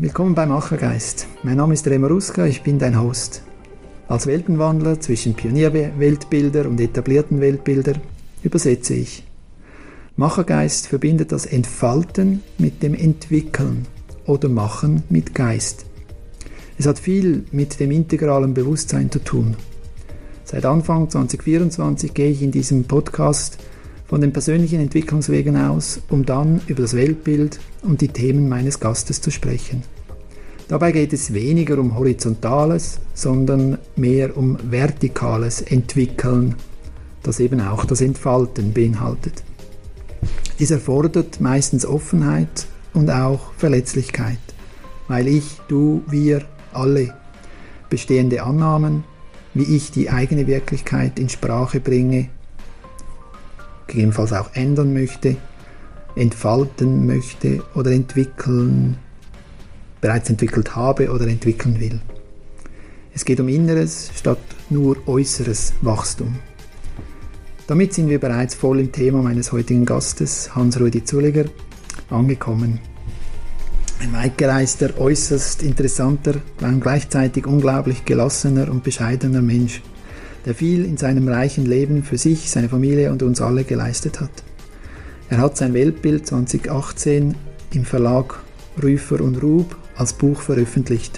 willkommen bei Machergeist. Mein Name ist Remo Ruska, ich bin dein Host. Als Weltenwandler zwischen Pionierweltbilder und etablierten Weltbilder übersetze ich. Machergeist verbindet das Entfalten mit dem Entwickeln oder Machen mit Geist. Es hat viel mit dem integralen Bewusstsein zu tun. Seit Anfang 2024 gehe ich in diesem Podcast von den persönlichen Entwicklungswegen aus, um dann über das Weltbild und die Themen meines Gastes zu sprechen. Dabei geht es weniger um horizontales, sondern mehr um vertikales Entwickeln, das eben auch das Entfalten beinhaltet. Dies erfordert meistens Offenheit und auch Verletzlichkeit, weil ich, du, wir, alle bestehende Annahmen, wie ich die eigene Wirklichkeit in Sprache bringe, gegebenenfalls auch ändern möchte, entfalten möchte oder entwickeln, bereits entwickelt habe oder entwickeln will. Es geht um inneres statt nur äußeres Wachstum. Damit sind wir bereits voll im Thema meines heutigen Gastes, Hans-Rudi Zulliger, angekommen. Ein weitgereister, äußerst interessanter, und gleichzeitig unglaublich gelassener und bescheidener Mensch, der viel in seinem reichen Leben für sich, seine Familie und uns alle geleistet hat. Er hat sein Weltbild 2018 im Verlag Rüfer und Rub als Buch veröffentlicht.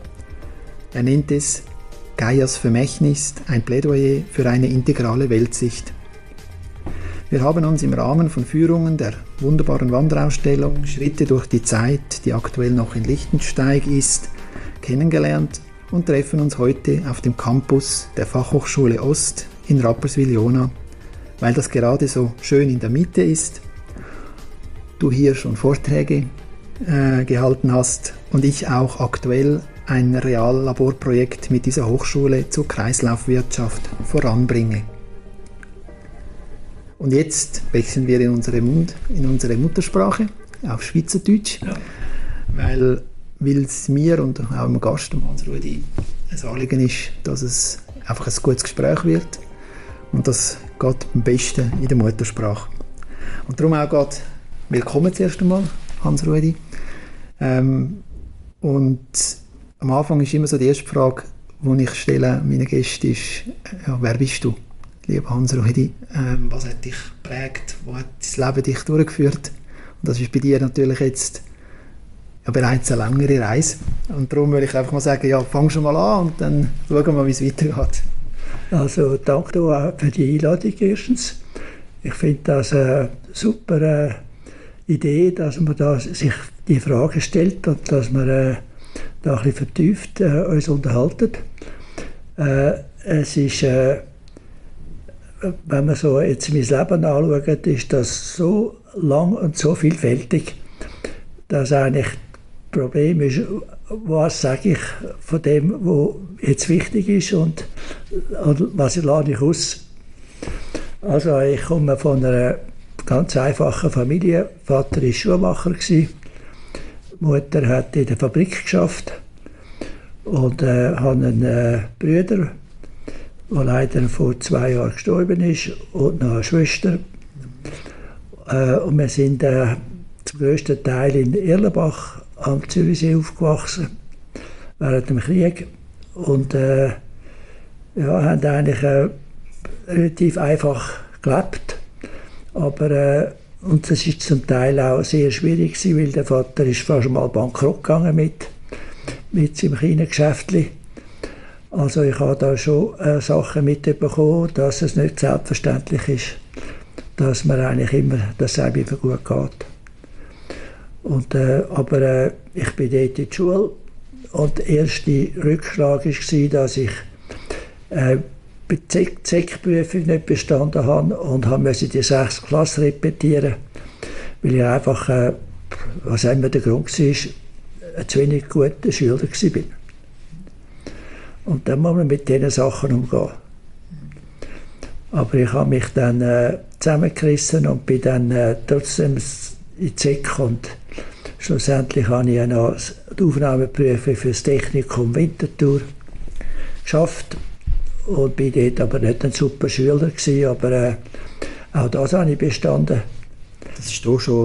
Er nennt es Gaias Vermächtnis, ein Plädoyer für eine integrale Weltsicht. Wir haben uns im Rahmen von Führungen der wunderbaren Wanderausstellung Schritte durch die Zeit, die aktuell noch in Lichtensteig ist, kennengelernt und treffen uns heute auf dem Campus der Fachhochschule Ost in Rapperswil-Jona, weil das gerade so schön in der Mitte ist, du hier schon Vorträge gehalten hast und ich auch aktuell ein Reallaborprojekt mit dieser Hochschule zur Kreislaufwirtschaft voranbringe. Und jetzt wechseln wir in unsere Muttersprache auf Schweizerdeutsch, weil es mir und auch dem Gast, Hans-Rudi, ein Anliegen ist, dass es einfach ein gutes Gespräch wird und das geht am besten in der Muttersprache. Und darum auch gerade willkommen zuerst einmal, Hans-Rudi. Und am Anfang ist immer so die erste Frage, die ich stelle meinen Gästen, ist, ja, wer bist du, lieber Hans-Rudi? Was hat dich geprägt? Wo hat das Leben dich durchgeführt? Und das ist bei dir natürlich jetzt ja, bereits eine längere Reise. Und darum würde ich einfach mal sagen, ja, fang schon mal an und dann schauen wir mal, wie es weitergeht. Also danke auch für die Einladung erstens. Ich finde das eine super Idee, dass man da sich die Frage stellt und dass man da ein bisschen vertieft uns unterhalten. Es ist, wenn man so jetzt mein Leben anschaut, ist das so lang und so vielfältig, dass eigentlich das Problem ist, was sage ich von dem, was jetzt wichtig ist und was lade ich aus. Also ich komme von einer ganz einfachen Familie. Vater war Schuhmacher, Mutter hat in der Fabrik geschafft und hatte einen Bruder, der leider vor 2 Jahren gestorben ist, und noch eine Schwester. Und wir sind zum grössten Teil in Erlenbach am Zürichsee aufgewachsen, während dem Krieg. Und ja, haben eigentlich relativ einfach gelebt. Aber und das war zum Teil auch sehr schwierig gewesen, weil der Vater ist fast mal bankrott gegangen mit seinem kleinen Geschäftchen. Also ich habe da schon Sachen mitbekommen, dass es nicht selbstverständlich ist, dass man eigentlich immer dasselbe gut geht. Und, aber ich bin dort in die Schule und der erste Rückschlag war, dass ich die Zeckprüfung nicht bestanden habe und musste die 6. Klasse repetieren, weil ich einfach, was immer der Grund war, ein zu wenig guter Schüler war. Und dann muss man mit diesen Sachen umgehen. Aber ich habe mich dann zusammengerissen und bin dann trotzdem in die Zeck und schlussendlich habe ich noch die Aufnahmeprüfung für das Technikum Winterthur geschafft. Und bin dort aber nicht ein super Schüler gewesen, aber auch das habe ich bestanden. Das ist doch schon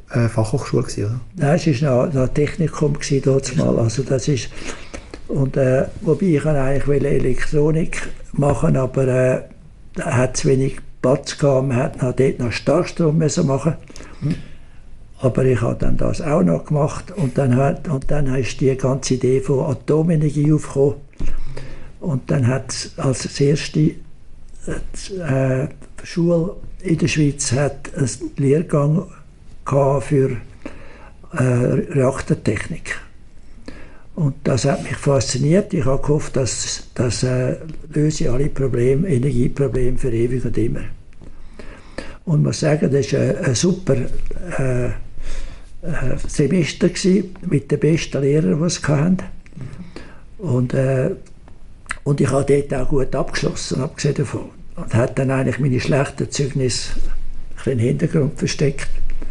Fachhochschule gewesen, oder? Nein, es war noch ein Technikum dort mal. Also das ist, und, wobei ich eigentlich Elektronik machen, aber da hat es wenig Platz gehabt. Man hat dort noch Starkstrom machen. Aber ich habe dann das auch noch gemacht und dann ist die ganze Idee von Atomenergie aufgekommen. Und dann hat es als erste Schule in der Schweiz hat einen Lehrgang für Reaktortechnik. Und das hat mich fasziniert. Ich habe gehofft, dass das löse alle Probleme, Energieprobleme für ewig und immer. Und ich muss sagen, das war ein super Semester mit den besten Lehrern, die es hatten. Und ich habe dort auch gut abgeschlossen, abgesehen davon. Und habe dann eigentlich meine schlechten Zeugnisse im Hintergrund versteckt.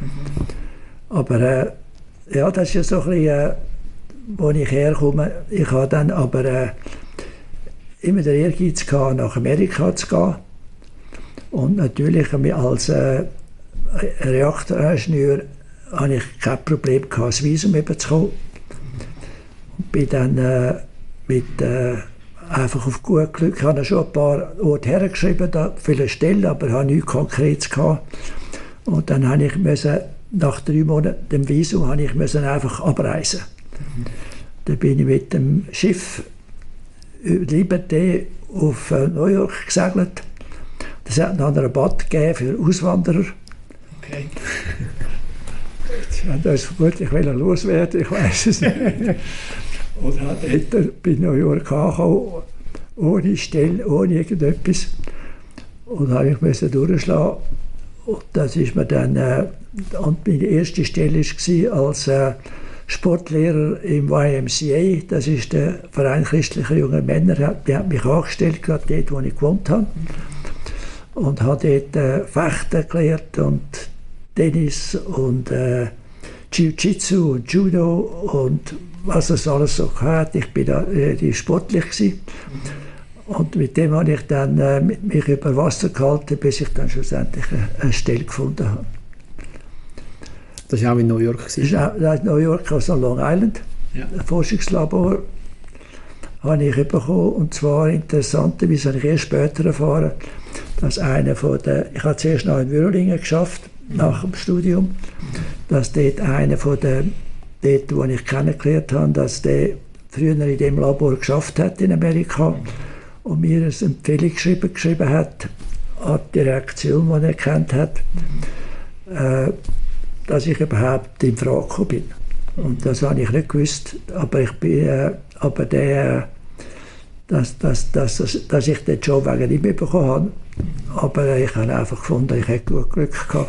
Aber ja, das ist ja so ein bisschen, wo ich herkomme. Ich habe dann aber immer den Ehrgeiz gehabt, nach Amerika zu gehen. Und natürlich als Reaktoringenieur hatte ich kein Problem gehabt, das Visum bekommen. Und bin dann einfach auf gut Glück, ich habe schon ein paar Orte hergeschrieben, für eine Stelle, aber habe nichts Konkretes gehabt. Und dann habe ich nach 3 Monaten dem Visum einfach abreisen. Dann bin ich mit dem Schiff Liberté auf New York gesegelt. Das hat noch einen Rabatt gegeben für Auswanderer. Okay. Das ist gut, ich will loswerden, ich weiß es nicht. Und habe dort bei New York angekommen, ohne Stelle, ohne irgendetwas. Und habe ich durchschlagen. Und das ist mir dann, und meine erste Stelle war als Sportlehrer im YMCA. Das ist der Verein christlicher junger Männer. Die hat mich angestellt, gerade dort, wo ich gewohnt habe. Und habe dort Fechten gelehrt und Tennis und Jiu-Jitsu und Judo und was es alles so hatte. Ich war da sportlich gewesen. Und mit dem habe ich dann mich über Wasser gehalten, bis ich dann schlussendlich eine Stelle gefunden habe. Das war auch in New York? Das war in New York, also Long Island. Ja. Ein Forschungslabor habe ich bekommen. Und zwar interessanterweise habe ich erst später erfahren, dass einer von den, ich habe zuerst noch in Würlingen geschafft, nach dem Studium, dass dort einer von den, dort, wo ich kennengelernt habe, dass der früher in dem Labor geschafft hat in Amerika und mir eine Empfehlung geschrieben hat an die Direktion, die er kennt hat, dass ich überhaupt in Frage gekommen bin. Und das habe ich nicht gewusst, aber ich bin, dass ich den Job wegen ihm bekommen habe. Aber ich habe einfach gefunden, ich hätte gut Glück gehabt.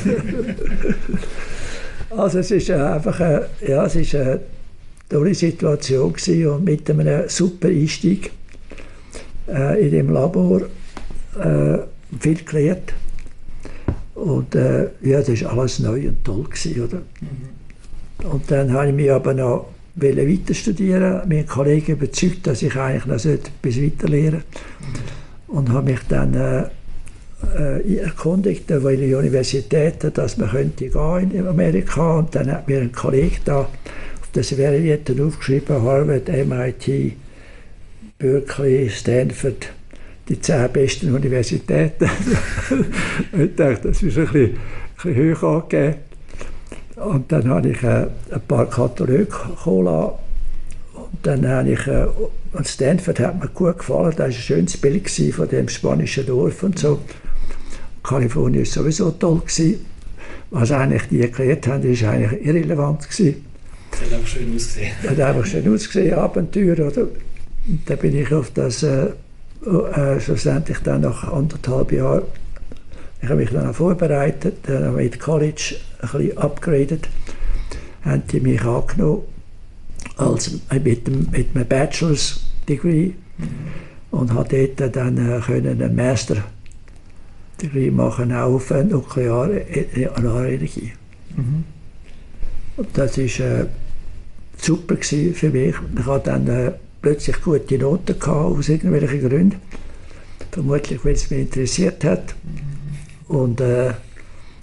Also es ist einfach es ist eine tolle Situation gewesen und mit einem super Einstieg in dem Labor viel gelernt. Und ja, das war alles neu und toll gewesen, oder? Und dann habe ich mich aber noch weiter studieren, mein Kollege überzeugt, dass ich eigentlich noch etwas weiter lernen sollte. Und habe mich dann erkundigt an welche Universitäten, dass man könnte gehen in Amerika. Und dann hat mir ein Kollege da auf der Serviette aufgeschrieben, Harvard, MIT, Berkeley, Stanford, die 10 besten Universitäten. Ich dachte, das ist ein bisschen hoch angegeben. Und dann habe ich ein paar Kataloge kommen lassen. Und dann habe ich, und Stanford hat mir gut gefallen, das war ein schönes Bild von dem spanischen Dorf und so. Kalifornien war sowieso toll gewesen. Was eigentlich die erklärt haben, ist eigentlich irrelevant gewesen. Es hat einfach schön ausgesehen. Es hat einfach schön ausgesehen, Abenteuer, oder? Und dann bin ich auf das, schlussendlich dann nach 1,5 Jahren, ich habe mich dann auch vorbereitet, dann habe ich mit College ein bisschen upgraded, haben die mich angenommen mit einem Bachelor's Degree und habe dort dann ein Master Degree machen auch auf nukleare Energie. Und das war super für mich. Ich hatte dann plötzlich gute Noten gehabt, aus irgendwelchen Gründen. Vermutlich, weil es mich interessiert hat. Und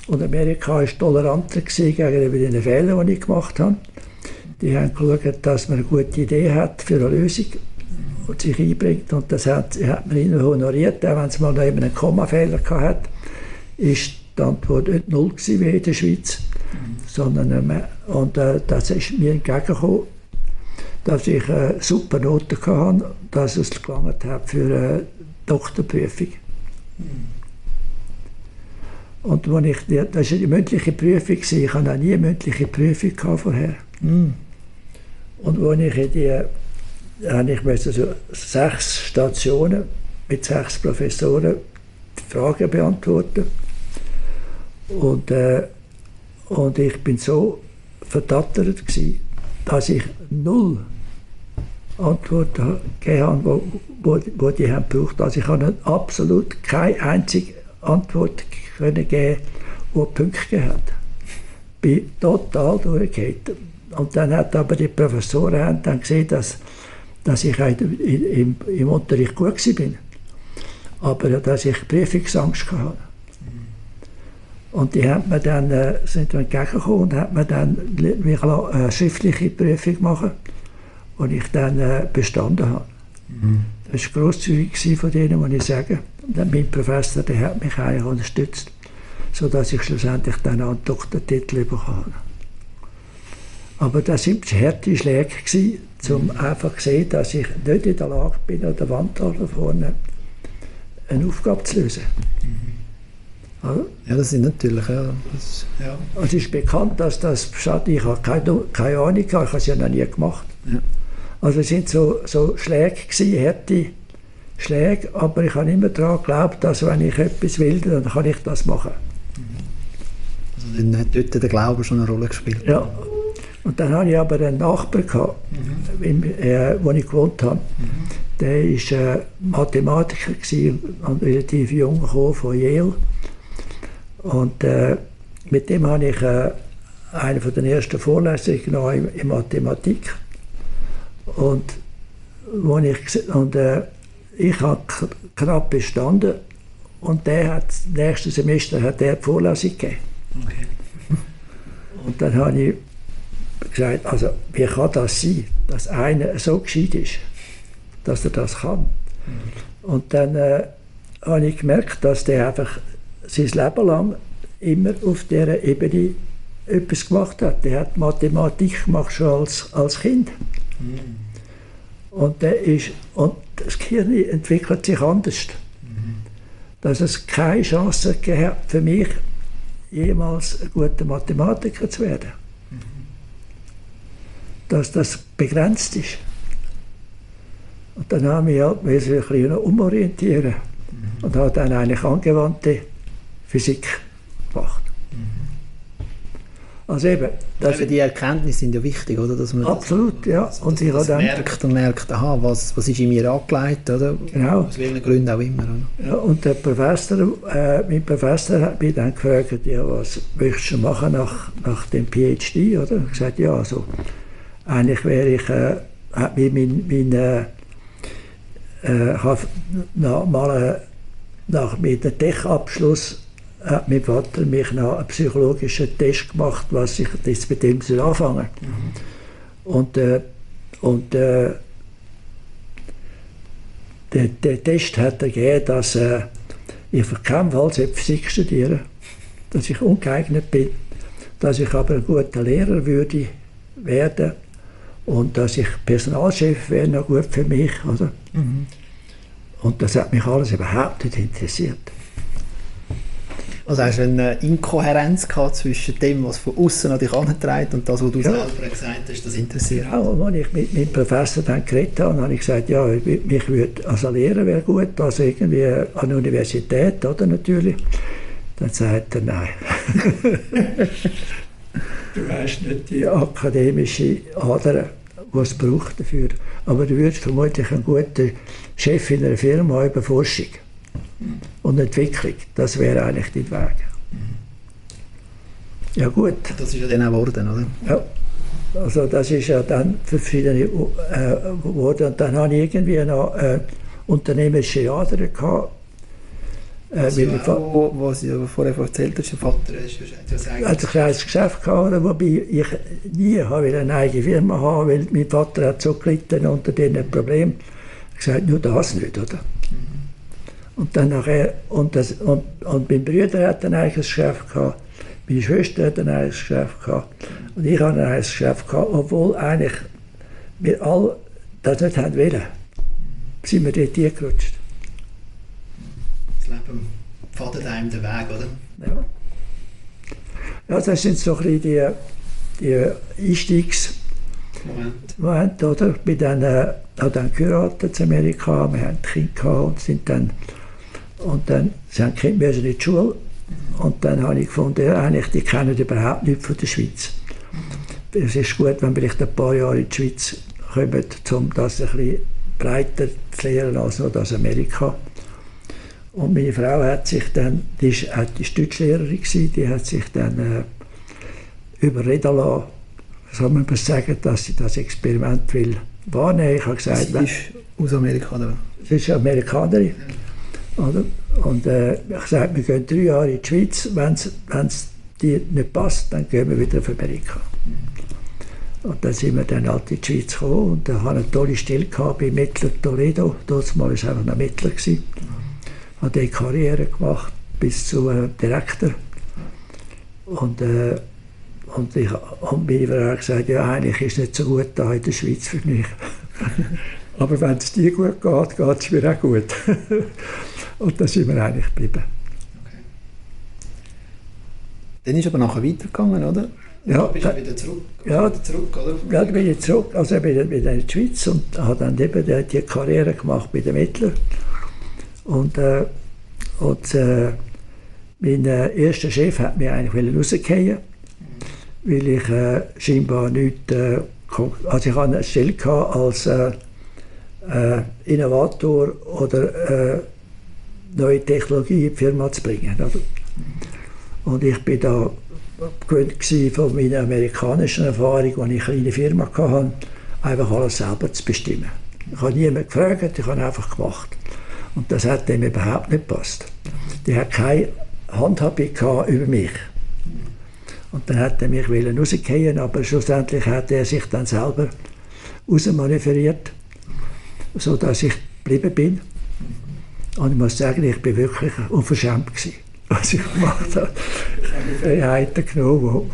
Und Amerika war toleranter gegenüber den Fehlern, die ich gemacht habe. Die haben geschaut, dass man eine gute Idee hat für eine Lösung und sich einbringt. Und das hat man ihnen honoriert, auch wenn es mal eben einen Kommafehler hatte. Ist die Antwort nicht null gewesen, wie in der Schweiz, sondern das ist mir entgegengekommen, dass ich super Noten hatte, dass es gelangt hat für eine Doktorprüfung. Und das war die mündliche Prüfung, ich hatte noch nie eine mündliche Prüfung vorher. Und als ich ich musste so 6 Stationen mit 6 Professoren die Fragen beantworten. Und ich bin so verdattert gewesen, dass ich 0 Antworten gegeben habe, die haben gebraucht. Also ich habe absolut keine einzige Antwort geben, die Punkte gegeben hat. Ich bin total durchgefallen. Und dann hat aber die Professoren dann gesehen, dass ich im Unterricht gut war. Aber dass ich Prüfungsangst hatte. Und die haben mir dann, sind mir entgegengekommen und haben mir dann eine schriftliche Prüfung machen, die ich dann bestanden habe. Das war grosszügig von denen, muss ich sagen. Und mein Professor, der hat mich eigentlich unterstützt, sodass ich schlussendlich dann auch einen Doktortitel bekommen habe. Aber das waren harte Schläge, um einfach zu sehen, dass ich nicht in der Lage bin, an der Wand da vorne eine Aufgabe zu lösen. Ja, das ist natürlich. Es ist bekannt, dass das ich habe keine Ahnung, ich habe es ja noch nie gemacht. Ja. Also es sind so Schläge gewesen, harte Schläge, aber ich habe immer daran geglaubt, dass wenn ich etwas will, dann kann ich das machen. Also dann hat dort der Glaube schon eine Rolle gespielt. Ja. Und dann hatte ich aber einen Nachbar gehabt, wo ich gewohnt habe. Der war Mathematiker und relativ jung gekommen von Yale. Und mit dem habe ich eine von den ersten Vorlesungen genommen in Mathematik. Und ich habe knapp bestanden und der hat das nächste Semester hat der die Vorlesung gegeben. Okay. Und dann habe ich gesagt, also wie kann das sein, dass einer so gescheit ist, dass er das kann. Und dann habe ich gemerkt, dass der einfach sein Leben lang immer auf dieser Ebene etwas gemacht hat. Der hat Mathematik gemacht schon als Kind. Und das Gehirn entwickelt sich anders. Dass es keine Chance gegeben hat für mich, jemals ein guter Mathematiker zu werden. Dass das begrenzt ist. Und dann haben wir halt ein bisschen umorientieren und habe dann eigentlich angewandte Physik gemacht. Also eben, die Erkenntnisse sind ja wichtig, oder? Dass man absolut, ja. Und ich habe dann merkt, aha, was ist in mir angelegt, oder? Genau. Aus welchen Gründen auch immer. Oder? Ja, und der Professor, mein Professor hat mich dann gefragt, ja, was möchtest du machen nach dem PhD, oder? Ich habe gesagt, ja, also eigentlich wäre ich, hat mir nach dem Tech-Abschluss hat mein Vater mich noch einen psychologischen Test gemacht, was ich jetzt mit dem anfangen soll. Und der Test hat ergeben, dass ich auf keinen Fall Physik studieren soll, dass ich ungeeignet bin, dass ich aber ein guter Lehrer würde werden und dass ich Personalchef wäre noch gut für mich. Oder? Und das hat mich alles überhaupt nicht interessiert. Also hast du eine Inkohärenz gehabt zwischen dem, was von außen an dich herantritt und das, was du selber gesagt hast, das interessiert? Ja, und als ich mit meinem Professor dann geredet habe, habe ich gesagt, ja, mich würde, also Lehrer wäre gut, also irgendwie an der Universität, oder natürlich. Dann sagt er, nein. Du hast nicht die akademische Ader, die es braucht dafür. Aber du würdest vermutlich ein guter Chef in einer Firma über Forschung und Entwicklung. Das wäre eigentlich dein Weg. Ja gut. Das ist ja dann auch geworden, oder? Ja. Also das ist ja dann für verschiedene geworden. Und dann habe ich irgendwie noch unternehmerische Ader gehabt. Was du vorher erzählt hast, der Vater ist ja ein kleines Geschäft gehabt, wobei ich nie eine eigene Firma haben wollte, weil mein Vater hat so gelitten unter diesen Problemen. Ich habe gesagt, nur das nicht, oder? Und dann nachher, und mein Bruder hat ein eigenes Geschäft gehabt, meine Schwester hat ein eigenes Geschäft gehabt und ich habe ein eigenes Geschäft gehabt, obwohl eigentlich wir alle das nicht haben wollen, sind wir dort hingerutscht. Das Leben fadet einem den Weg, oder? Ja. Ja, das sind so ein bisschen die Einstiegsmomente, oder? Wir haben dann geheiratet in Amerika, wir haben Kinder gehabt und dann sind die Kinder in die Schule. Und dann habe ich gefunden, ja, eigentlich, die kennen überhaupt nichts von der Schweiz. Es ist gut, wenn wir vielleicht ein paar Jahre in die Schweiz kommen, um das ein bisschen breiter zu lernen als nur das Amerika. Und meine Frau hat sich dann, die ist Deutschlehrerin gewesen, die hat sich dann überreden lassen, soll man sagen, dass sie das Experiment will wahrnehmen. Ich habe gesagt, sie ist aus Amerika, oder? Sie ist Amerikanerin. Oder? Und ich habe gesagt, wir gehen 3 Jahre in die Schweiz, wenn es dir nicht passt, dann gehen wir wieder auf Amerika. Und dann sind wir dann halt in die Schweiz gekommen und da hatte eine tolle Stelle bei Mittler Toledo. Damals war es einfach ein Mittler. Ich habe dort Karriere gemacht bis zu Direktor. Und meine Frau hat gesagt, ja, eigentlich ist es nicht so gut da in der Schweiz für mich. Aber wenn es dir gut geht, geht es mir auch gut. Und da sind wir eigentlich geblieben. Okay. Dann ist aber nachher weitergegangen, oder? Ja, du bist ja wieder zurück, ja, oder? Ja, dann bin ich zurück, also wieder in die Schweiz und habe dann eben die Karriere gemacht bei den Mittlern. Und mein erster Chef hat mich eigentlich rausgehen, weil ich scheinbar nichts... also ich hatte eine Stelle als Innovator oder neue Technologie in die Firma zu bringen. Oder? Und ich bin da gewöhnt von meiner amerikanischen Erfahrung, als ich eine kleine Firma hatte, einfach alles selber zu bestimmen. Ich habe niemanden gefragt, ich habe einfach gemacht. Und das hat dem überhaupt nicht gepasst. Die hat keine Handhabung über mich. Und dann hat er mich rausgehen, aber schlussendlich hat er sich dann selber rausmanövriert, sodass ich geblieben bin. Und ich muss sagen, ich war wirklich unverschämt gewesen, was ich gemacht habe. Ich habe die Freiheiten genommen,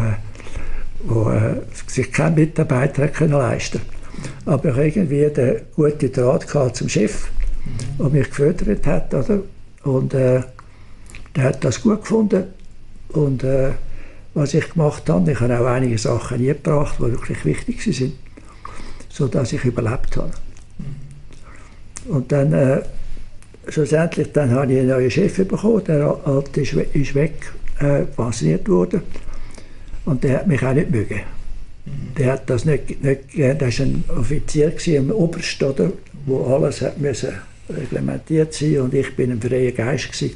die sich kein Mitarbeiter leisten konnte. Aber ich habe irgendwie den guten Draht zum Chef, der mich gefördert hat. Oder? Und der hat das gut gefunden. Und was ich gemacht habe, ich habe auch einige Sachen eingebracht, die wirklich wichtig waren, sodass ich überlebt habe. Und dann, schlussendlich, dann habe ich einen neuen Chef bekommen, der alte ist weg, pensioniert worden. Und der hat mich auch nicht mögen. Der hat das nicht gern. Der war ein Offizier im Oberst, oder, wo alles hat müssen reglementiert sein und ich bin ein freier Geist gewesen.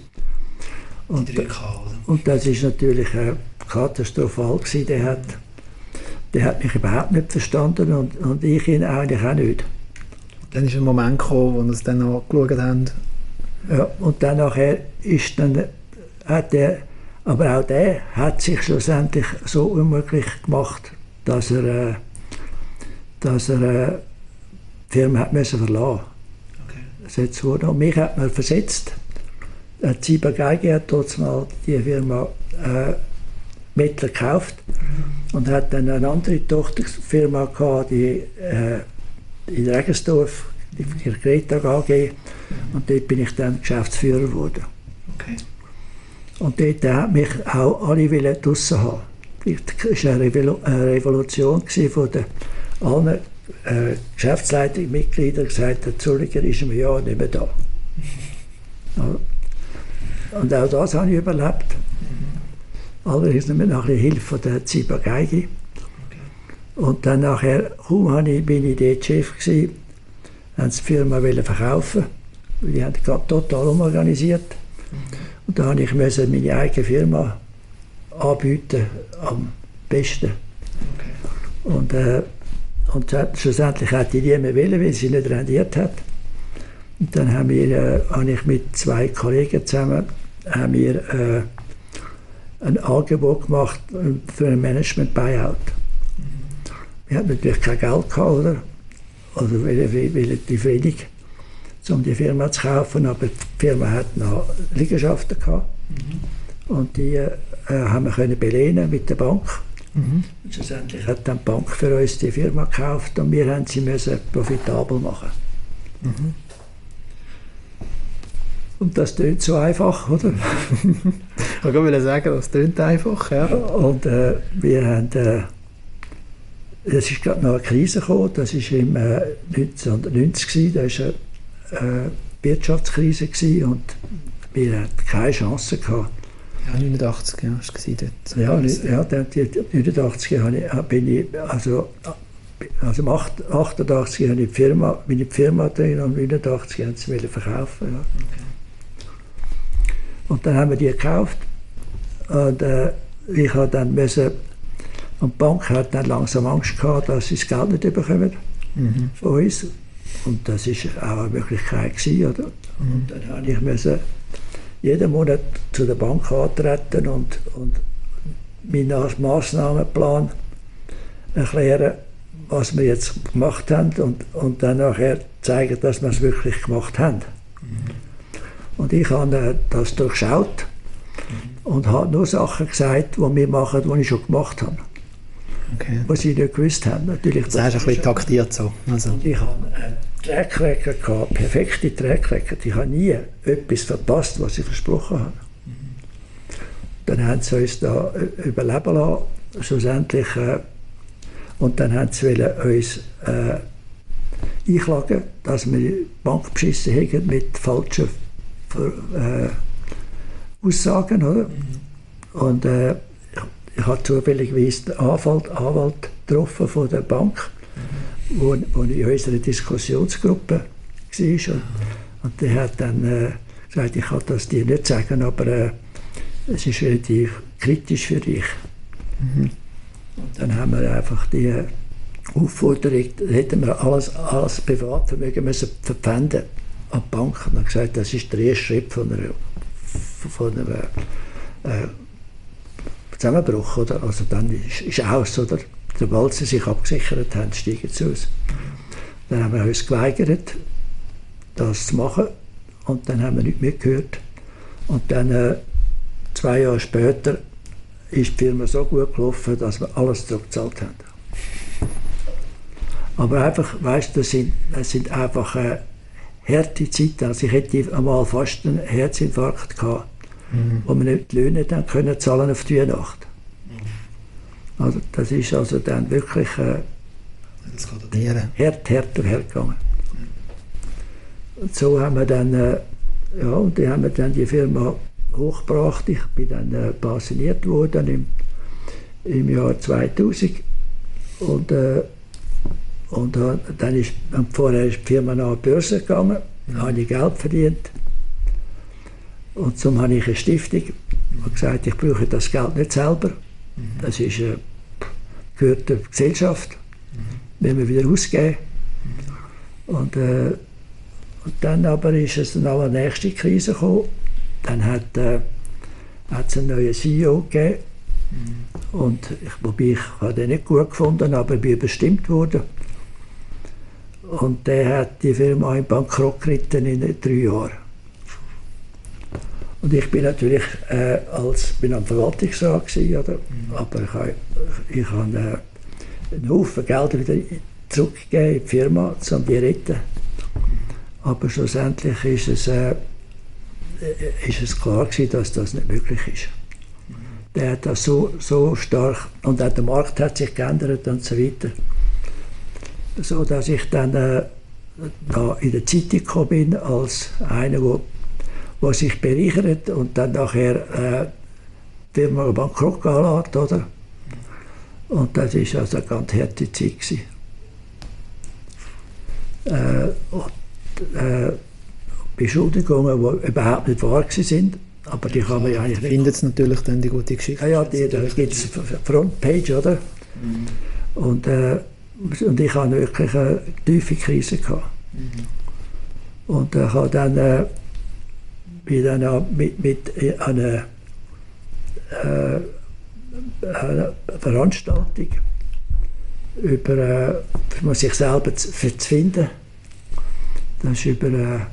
Und das ist natürlich katastrophal gewesen. Der hat mich überhaupt nicht verstanden und ich ihn eigentlich auch nicht. Dann ist ein Moment gekommen, wo wir es dann angeschaut haben. Ja, und dann nachher ist dann, aber auch der hat sich schlussendlich so unmöglich gemacht, dass er die Firma hat müssen verlassen. Okay. Und mich hat man versetzt. Ziba Geige hat dort mal die Firma Mittler gekauft und hat dann eine andere Tochterfirma gehabt, die in Regensdorf, die Greta AG, und dort bin ich dann Geschäftsführer geworden. Okay. Und dort haben mich auch alle draussen haben. Es war eine Revolution von allen Geschäftsleitungsmitgliedern, die gesagt haben, Zolliger ist im Jahr nicht mehr da. Und auch das habe ich überlebt. Allerdings mit nach der Hilfe von der Ziba Geige. Okay. Und dann nachher, bin ich dort Chef gewesen, haben die Firma verkaufen, weil die haben gerade total umorganisiert. Und da musste ich meine eigene Firma anbieten, am besten. Okay. Und schlussendlich hat die niemand wollen, weil sie nicht rendiert hat. Und dann habe ich mit 2 Kollegen zusammen ein Angebot gemacht für ein Management-Buyout. Wir hatten natürlich kein Geld gehabt, oder? Also relativ wenig, um die Firma zu kaufen, aber die Firma hat noch Liegenschaften gehabt. Und die haben wir können belehnen mit der Bank. Und schlussendlich hat dann die Bank für uns die Firma gekauft und wir haben sie müssen profitabel machen. Und das tönt so einfach, oder? Ich wollte sagen, das tönt einfach, ja. Und wir haben, es ist gerade noch eine Krise gekommen, das war im 1990, das war eine Wirtschaftskrise gewesen, und wir hatten keine Chance gehabt. Ja, 89, ja, war es dort. Ja, dann, die 89 bin ich, also im 88 habe ich meine Firma drin und 89 haben sie verkaufen. Ja. Okay. Und dann haben wir die gekauft und ich habe dann müssen, und die Bank hat dann langsam Angst gehabt, dass sie das Geld nicht bekommen von uns. Und das war auch eine Möglichkeit gewesen, oder? Und dann habe ich müssen jeden Monat zu der Bank antreten und meinen Massnahmenplan erklären, was wir jetzt gemacht haben, und dann nachher zeigen, dass wir es wirklich gemacht haben. Und ich habe das durchschaut und habe nur Sachen gesagt, die wir machen, die ich schon gemacht habe. Okay. Was sie nicht gewusst haben. Natürlich, das hast du ein bisschen taktiert so. Also. Und ich hatte einen Track-Record gehabt, perfekte Track-Record. Ich habe nie etwas verpasst, was ich versprochen habe. Dann haben sie uns da überleben lassen, schlussendlich. Und dann haben sie uns einklagen, dass wir die Bank beschissen haben mit falschen Aussagen. Oder? Und ich habe zufälligerweise den Anwalt getroffen von der Bank, wo in unserer Diskussionsgruppe war. Und der hat dann gesagt, ich kann das dir nicht sagen, aber es ist relativ kritisch für dich. Und dann haben wir einfach die Aufforderung, hätten wir alles Privatvermögen müssen verpfänden an die Bank. Und haben gesagt, das ist der erste Schritt von einem Zusammenbruch. Oder? Also dann ist aus, oder? Sobald sie sich abgesichert haben, steigen sie aus. Dann haben wir uns geweigert, das zu machen. Und dann haben wir nichts mehr gehört. Und dann 2 Jahre später ist die Firma so gut gelaufen, dass wir alles zurückgezahlt haben. Aber einfach, weißt du, das sind einfach harte Zeiten. Also ich hätte einmal fast einen Herzinfarkt gehabt, wo wir nicht die Löhne dann können zahlen auf die Weihnacht. Also das ist also dann wirklich härter hergegangen. Und so haben wir dann, und dann haben wir dann die Firma hochgebracht. Ich bin dann pensioniert worden im Jahr 2000. Und dann ist vorher ist die Firma nach der Börse gegangen, habe ich Geld verdient. Und so habe ich eine Stiftung und gesagt, ich brauche das Geld nicht selber. Das ist, gehört der Gesellschaft, wenn wir wieder ausgeben. Und dann aber ist es noch eine nächste Krise gekommen. Dann hat es einen neuen CEO gegeben. Und wobei ich habe den nicht gut gefunden, aber ich bin überstimmt worden. Und der hat die Firma in Bankrott geritten in 3 Jahren. Und ich bin natürlich bin am Verwaltungsrat gewesen, oder? Aber ich habe einen Haufen Geld wieder zurückgegeben in die Firma, um die zu retten. Aber schlussendlich ist es klar gewesen, dass das nicht möglich ist. Der hat das so stark, und auch der Markt hat sich geändert und so weiter. So dass ich dann da in der Zeitung gekommen bin, als einer, der sich bereichert und dann nachher die Firma bankrott gehen lässt, oder? Und das war also eine ganz harte Zeit gewesen. Beschuldigungen, die überhaupt nicht wahr sind, aber die kann man ja eigentlich nicht. Findet es natürlich dann die gute Geschichte. Ja, da gibt es Frontpage, oder? Und ich hatte wirklich eine tiefe Krise gehabt. Und ich habe dann wieder mit einer Veranstaltung über sich selber zu finden. Das ist über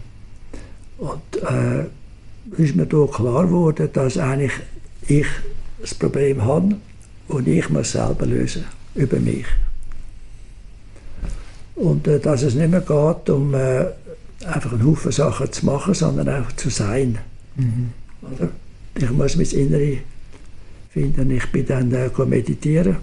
ist mir da klar geworden, dass eigentlich ich das Problem habe und ich muss selber lösen über mich. Und dass es nicht mehr geht, um einfach einen Haufen Sachen zu machen, sondern einfach zu sein. Oder? Ich muss mein Innere finden. Ich bin dann meditieren.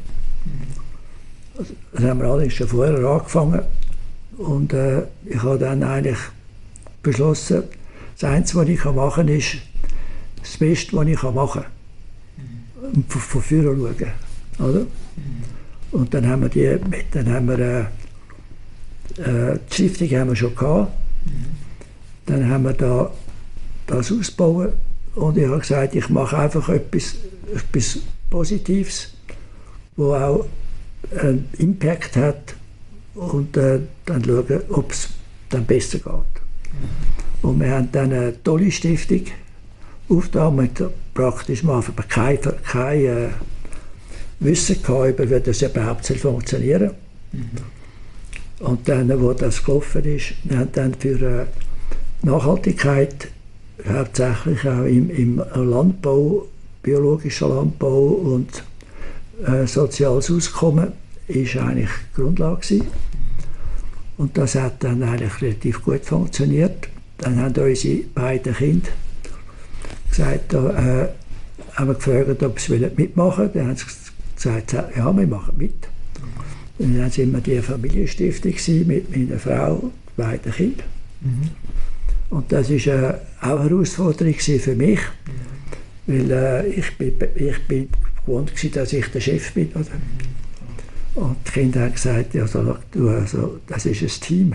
Das haben wir alle schon vorher angefangen. Und ich habe dann eigentlich beschlossen, das Einzige, was ich machen kann, ist das Beste, was ich machen kann. Und von vorne schauen. Oder? Und dann haben wir die Stiftung haben wir schon gehabt. Dann haben wir das ausgebaut und ich habe gesagt, ich mache einfach etwas Positives, wo auch einen Impact hat und dann schauen, ob es dann besser geht. Und wir haben dann eine tolle Stiftung aufgetan, mit praktisch mal kein Wissen gehabt, wie das überhaupt funktionieren soll. Und dann, wo das gelaufen ist, wir haben dann für Nachhaltigkeit, hauptsächlich auch im Landbau, biologischer Landbau und soziales Auskommen, ist eigentlich die Grundlage gewesen. Und das hat dann eigentlich relativ gut funktioniert. Dann haben unsere beiden Kinder gesagt, haben wir gefragt, ob sie mitmachen wollen. Dann haben sie gesagt, ja, wir machen mit. Und dann waren wir die Familienstiftung mit meiner Frau und beiden Kindern. Und das war auch eine Herausforderung für mich, weil ich bin gewohnt war, dass ich der Chef bin. Oder? Und die Kinder haben gesagt, also, das ist ein Team.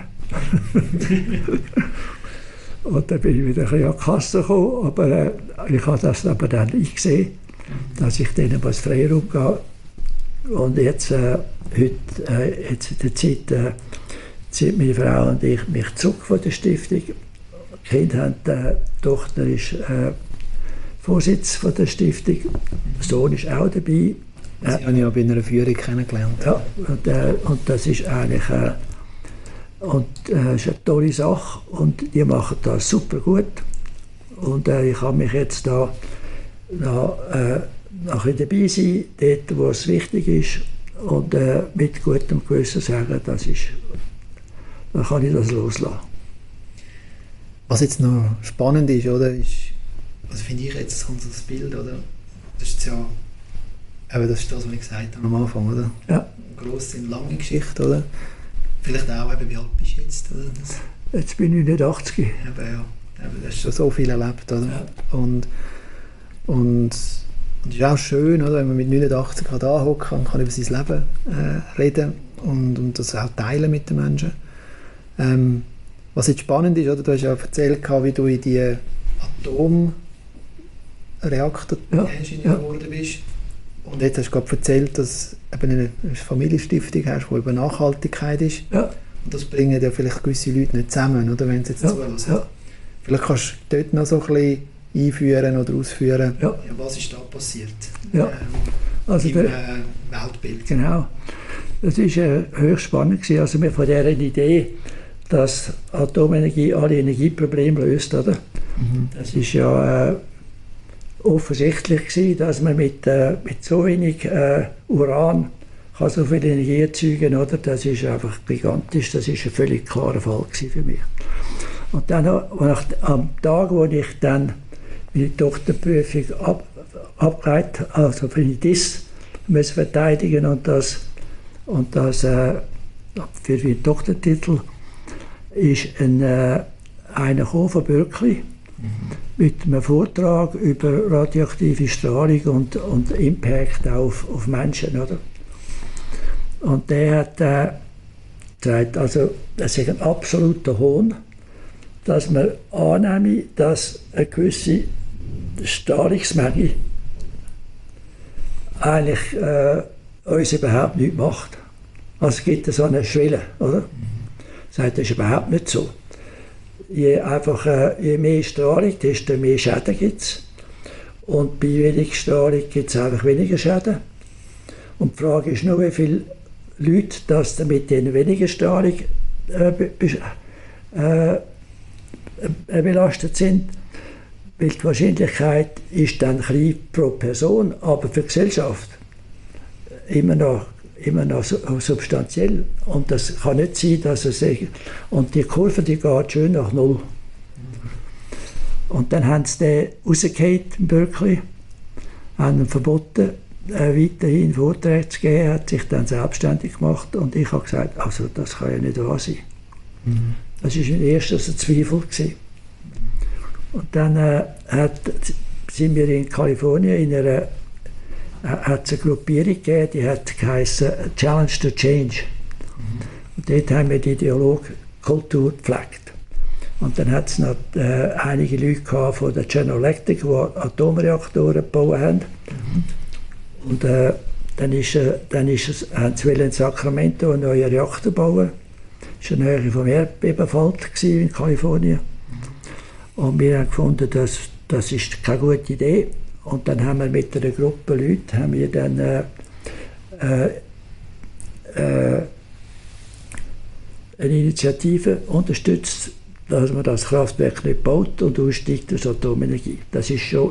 Und dann bin ich wieder ein bisschen an die Kasse gekommen, aber ich habe das aber dann nicht gesehen, dass ich denen was Freiraum gebe. Und jetzt, jetzt in der Zeit, zieht meine Frau und ich mich zurück von der Stiftung. Die Kinder haben, die Tochter ist Vorsitz von der Stiftung, der Sohn ist auch dabei. Sie haben ja bei einer Führung kennengelernt. Ja, und das ist eigentlich ist eine tolle Sache und die machen das super gut. Und ich kann mich jetzt da nachher dabei sein, dort wo es wichtig ist und mit gutem Gewissen sagen, dann kann ich das loslassen. Was jetzt noch spannend ist, oder, also finde ich jetzt, kommt so das Bild, oder? Das ist ja, aber das ist das, was ich gesagt habe am Anfang, oder? Ja. Eine grosse, lange Geschichte, oder? Vielleicht auch, eben, wie alt bist du jetzt, oder? Jetzt bin ich nicht 80. Eben, ja. Eben, du hast schon so viel erlebt, oder? Ja. Und es ist auch schön, oder, wenn man mit 89 da hocken und kann über sein Leben reden und das auch teilen mit den Menschen. Was jetzt spannend ist, oder, du hast ja erzählt, wie du in die Atomreaktor-Ingenieur geworden bist. Und jetzt hast du gerade erzählt, dass du eine Familienstiftung hast, die über Nachhaltigkeit ist. Ja. Und das bringen ja vielleicht gewisse Leute nicht zusammen, oder, wenn sie jetzt zuhören. Ja. Vielleicht kannst du dort noch so ein bisschen einführen oder ausführen, ja, was ist da passiert also im Weltbild. Genau. Das war höchst spannend gewesen. Also von dieser Idee, dass Atomenergie alle Energieprobleme löst, oder? Das ist ja offensichtlich gewesen, dass man mit so wenig Uran kann so viel Energie erzeugen, oder? Das ist einfach gigantisch. Das ist ein völlig klarer Fall gewesen für mich. Und dann am Tag, wo ich dann meine Tochterprüfung abgeleitet, also für die DIS verteidigen und das für den Doktortitel, ist einer von Berkeley mit einem Vortrag über radioaktive Strahlung und Impact auf Menschen, oder? Und der hat gesagt, also das ist ein absoluter Hohn, dass man annehme, dass eine gewisse Strahlungsmenge eigentlich uns überhaupt nichts macht. Also es gibt so eine Schwelle, oder? Sagt, das ist überhaupt nicht so. je mehr Strahlung, desto mehr Schäden gibt es. Und bei wenig Strahlung gibt es einfach weniger Schäden. Und die Frage ist nur, wie viele Leute das mit den weniger Strahlung belastet sind. Weil die Wahrscheinlichkeit ist dann klein pro Person, aber für die Gesellschaft immer noch substanziell. Und das kann nicht sein, dass es... Und die Kurve, die geht schön nach Null. Und dann haben sie den rausgehakt in Berkeley, haben ihm verboten, weiterhin Vorträge zu geben, hat sich dann selbstständig gemacht und ich habe gesagt, also das kann ja nicht wahr sein. Mhm. Das war mein erster Zweifel gewesen. Und dann sind wir in Kalifornien in einer hat es eine Gruppierung gegeben, die hat geheißen Challenge to Change. Mhm. Und dort haben wir die Dialogkultur gepflegt. Und dann hat es noch einige Leute gehabt von der General Electric, die Atomreaktoren gebaut haben. Mhm. Und haben sie in Sacramento einen neuen Reaktor bauen. Das war in der Nähe vom Erdbebenfeld in Kalifornien. Und wir haben gefunden, das ist keine gute Idee. Und dann haben wir mit einer Gruppe Leute haben wir dann, eine Initiative unterstützt, dass man das Kraftwerk nicht baut und aussteigt aus Atomenergie. Das war schon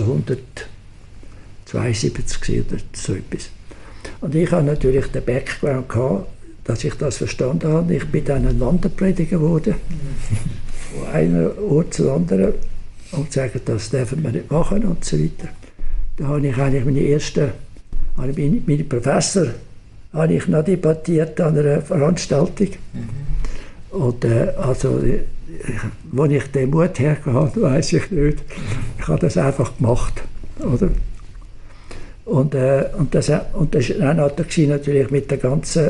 1972 oder so etwas. Und ich hatte natürlich den Background gehabt, dass ich das verstanden habe. Ich bin dann ein Wanderprediger geworden, von einem Ort zu anderen, und sagen, das dürfen wir nicht machen und so weiter. Da habe ich eigentlich meine Professor habe ich noch debattiert an einer Veranstaltung. Mhm. Und wo ich den Mut hergehabt habe, weiss ich nicht. Ich habe das einfach gemacht. Oder? Und das war natürlich mit der ganzen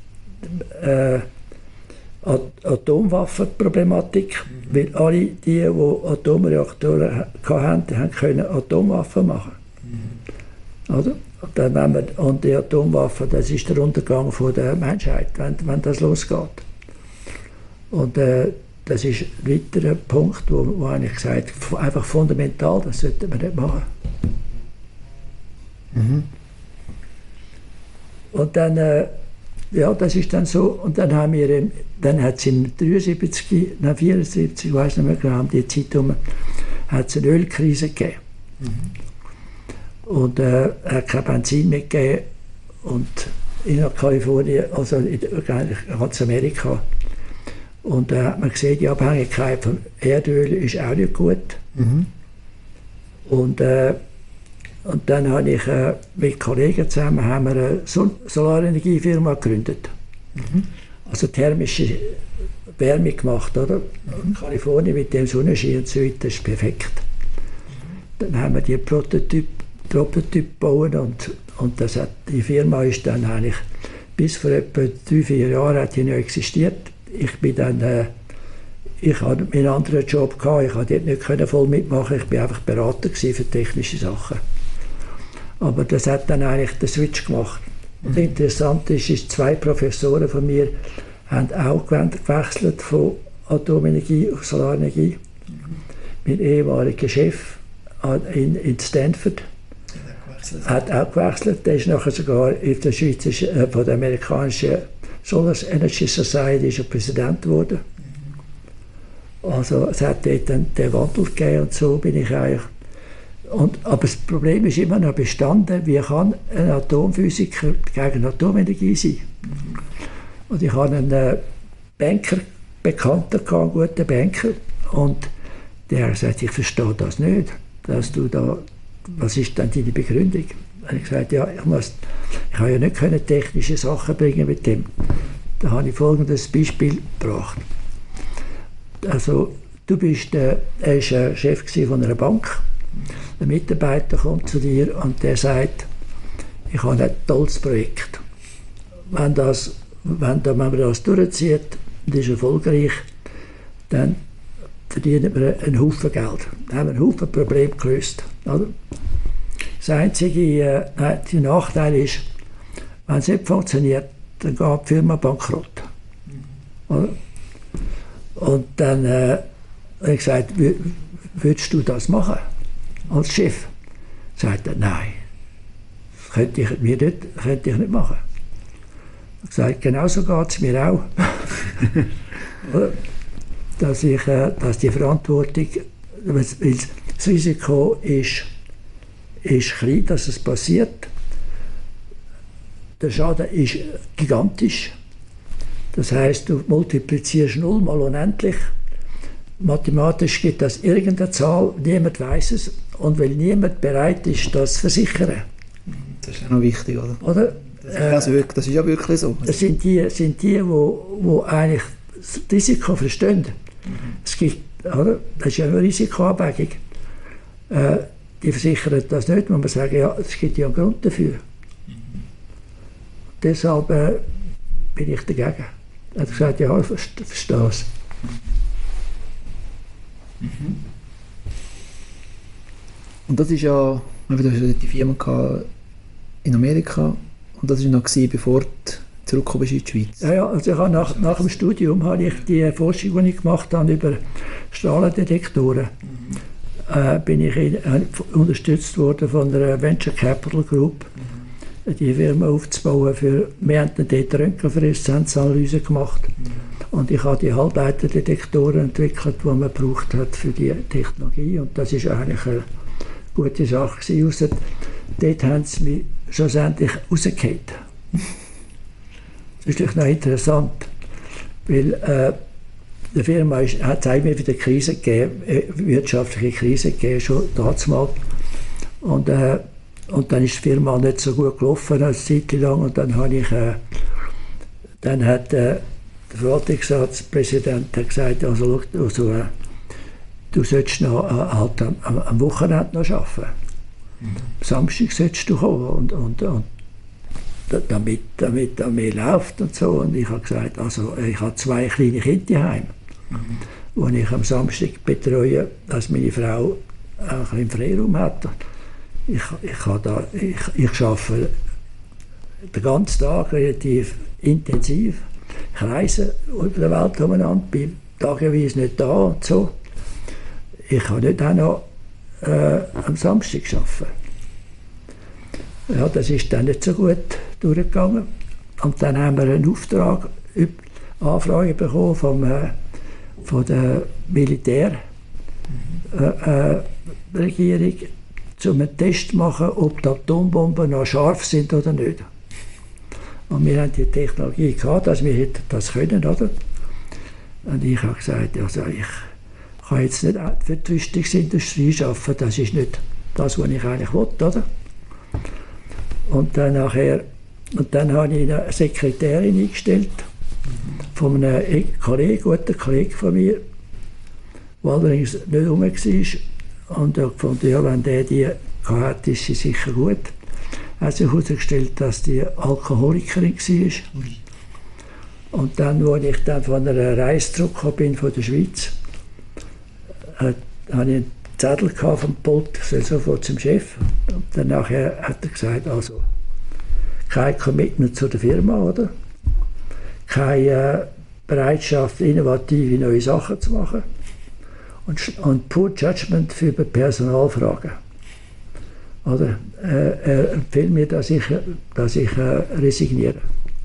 Atomwaffenproblematik, weil alle die Atomreaktoren hatten, können Atomwaffen machen. Mhm. Oder? Und die Atomwaffen, das ist der Untergang der Menschheit, wenn das losgeht. Und das ist ein weiterer Punkt, wo eigentlich gesagt einfach fundamental, das sollten wir nicht machen. Mhm. Und dann ja, das ist dann so. Und dann hat es im 74, ich weiß nicht mehr genau, um die Zeit herum, hat es eine Ölkrise gegeben. Mhm. Und hat kein Benzin mehr gegeben. Und in Kalifornien, also in ganz Amerika. Und da hat man gesehen, die Abhängigkeit von Erdöl ist auch nicht gut. Mhm. Und dann habe ich mit Kollegen zusammen eine Solarenergiefirma gegründet. Mhm. Also thermische Wärme gemacht, oder? Mhm. Kalifornien mit dem Sonnenschein und so weiter ist perfekt. Mhm. Dann haben wir die Prototyp gebaut und die Firma ist dann eigentlich bis vor etwa 3-4 Jahren hat die noch existiert. Ich hatte meinen anderen Job gehabt, ich konnte dort nicht voll mitmachen, ich war einfach Berater für technische Sachen. Aber das hat dann eigentlich den Switch gemacht. Und interessant ist, 2 Professoren von mir haben auch gewechselt von Atomenergie auf Solarenergie. Mein ehemaliger Chef in Stanford hat auch gewechselt. Der ist nachher sogar in der Schweizer, von der amerikanischen Solar Energy Society ist er Präsident geworden. Also es hat dort dann den Wandel gegeben und so bin ich eigentlich. Aber das Problem ist immer noch bestanden, wie kann ein Atomphysiker gegen Atomenergie sein? Und ich hatte einen Banker, Bekannter, einen guten Banker, und der hat gesagt, ich verstehe das nicht, dass du da, was ist denn deine Begründung? Und ich gesagt, ja, ich kann ja nicht technische Sachen bringen mit dem. Da habe ich folgendes Beispiel gebracht. Also, er war Chef von einer Bank. Ein Mitarbeiter kommt zu dir und der sagt, ich habe ein tolles Projekt. Wenn man das durchzieht und ist erfolgreich, dann verdienen wir einen Haufen Geld. Dann haben wir einen Haufen Probleme gelöst. Oder? Das einzige Nachteil ist, wenn es nicht funktioniert, dann geht die Firma bankrott. Oder? Und dann habe ich gesagt, würdest du das machen als Chef? Sagt er, nein, das könnte ich nicht machen. Ich habe gesagt, genauso geht es mir auch. dass die Verantwortung, weil das Risiko ist klein, dass es passiert. Der Schaden ist gigantisch. Das heisst, du multiplizierst 0 mal unendlich. Mathematisch gibt das irgendeine Zahl, niemand weiß es. Und weil niemand bereit ist, das zu versichern. Das ist ja noch wichtig, oder? Das ist ja wirklich so. Das sind die eigentlich das Risiko verstehen. Es gibt, oder? Das ist ja eine Risikoabwägung. Die versichern das nicht, man muss sagen, ja, es gibt ja einen Grund dafür. Deshalb bin ich dagegen. Er hat gesagt, ja, ich verstehe es. Und das ist ja, du hast ja die Firma in Amerika und das war noch bevor du zurückgekommen bist in die Schweiz. Ja, also ich habe nach dem Studium habe ich die Forschung, die ich gemacht habe über Strahlendetektoren, bin ich unterstützt worden von der Venture Capital Group, die Firma aufzubauen. Wir haben dort Röntgenfluoreszenzanalyse gemacht und ich habe die Halbleiterdetektoren entwickelt, die man gebraucht hat für die Technologie, und das ist eigentlich eine gute Sache gewesen. Ausser, dort haben sie mich schlussendlich rausgefallen. Das ist natürlich noch interessant, weil der Firma hat es einmal wieder Krise gegeben, wirtschaftliche Krise gegeben, schon damals. Und dann ist die Firma nicht so gut gelaufen eine Zeit lang, und dann hat der Verwaltungsratspräsident gesagt, also du sollst noch halt am Wochenende noch arbeiten. Am Samstag sollst du kommen und damit an mir läuft und so. Und ich habe gesagt, also ich habe 2 kleine Kinder daheim, die ich am Samstag betreue, dass meine Frau auch einen Freiraum hat. Ich arbeite den ganzen Tag relativ intensiv. Ich reise über der Welt umeinander, bin tageweise nicht da und so. Ich kann nicht auch noch am Samstag arbeiten. Ja, das ist dann nicht so gut durchgegangen. Und dann haben wir einen Anfrage bekommen von der Militärregierung, um einen Test zu machen, ob die Atombomben noch scharf sind oder nicht. Und wir haben die Technologie gehabt, dass wir das können, oder? Und ich habe gesagt, also ich kann jetzt nicht für die Rüstungsindustrie arbeiten, das ist nicht das, was ich eigentlich will, oder? Und dann habe ich eine Sekretärin eingestellt, von einem guten Kollegen von mir, der allerdings nicht rum war. Und ich fand, ja, wenn der die hatte, ist sie sicher gut. Er hat sich herausgestellt, dass die Alkoholikerin war. Und dann, als ich dann von einer Reise zurückgekommen bin von der Schweiz, hatte ich einen Zettel vom Pult, ich soll sofort zum Chef. Und dann nachher hat er gesagt, also kein Commitment zu der Firma, oder? Keine Bereitschaft, innovative neue Sachen zu machen. Und Poor Judgment für Personalfragen. Oder? Er empfiehlt mir, dass ich resigniere.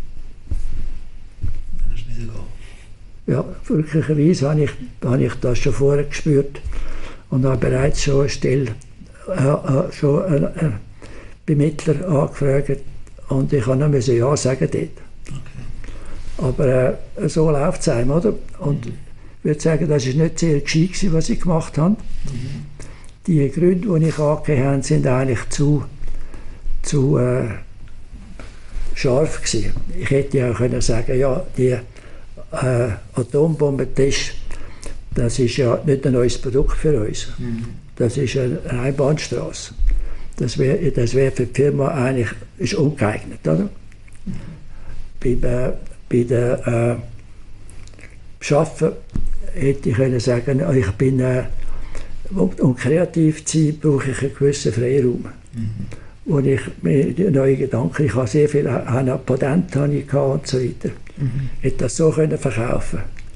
Ja, glücklicherweise habe ich das schon vorher gespürt und habe bereits schon eine Stelle, schon einen Bemittler angefragt, und ich kann nur ja sagen dort. Okay. Aber so läuft es einem, oder? Und ich würde sagen, das war nicht sehr gescheit, was ich gemacht habe. Die Gründe, die ich angegeben habe, sind eigentlich zu scharf gewesen. Ich hätte ja können sagen, ja, die Atombombentest, das ist ja nicht ein neues Produkt für uns. Das ist eine Einbahnstraße. Das wär für die Firma eigentlich ist ungeeignet, oder? Bei der Arbeiten hätte ich können sagen, ich bin, um kreativ zu sein, brauche ich einen gewissen Freiraum. Wo ich mir neue Gedanken, ich habe sehr viel Patente und so weiter. Ich hätte das so können verkaufen.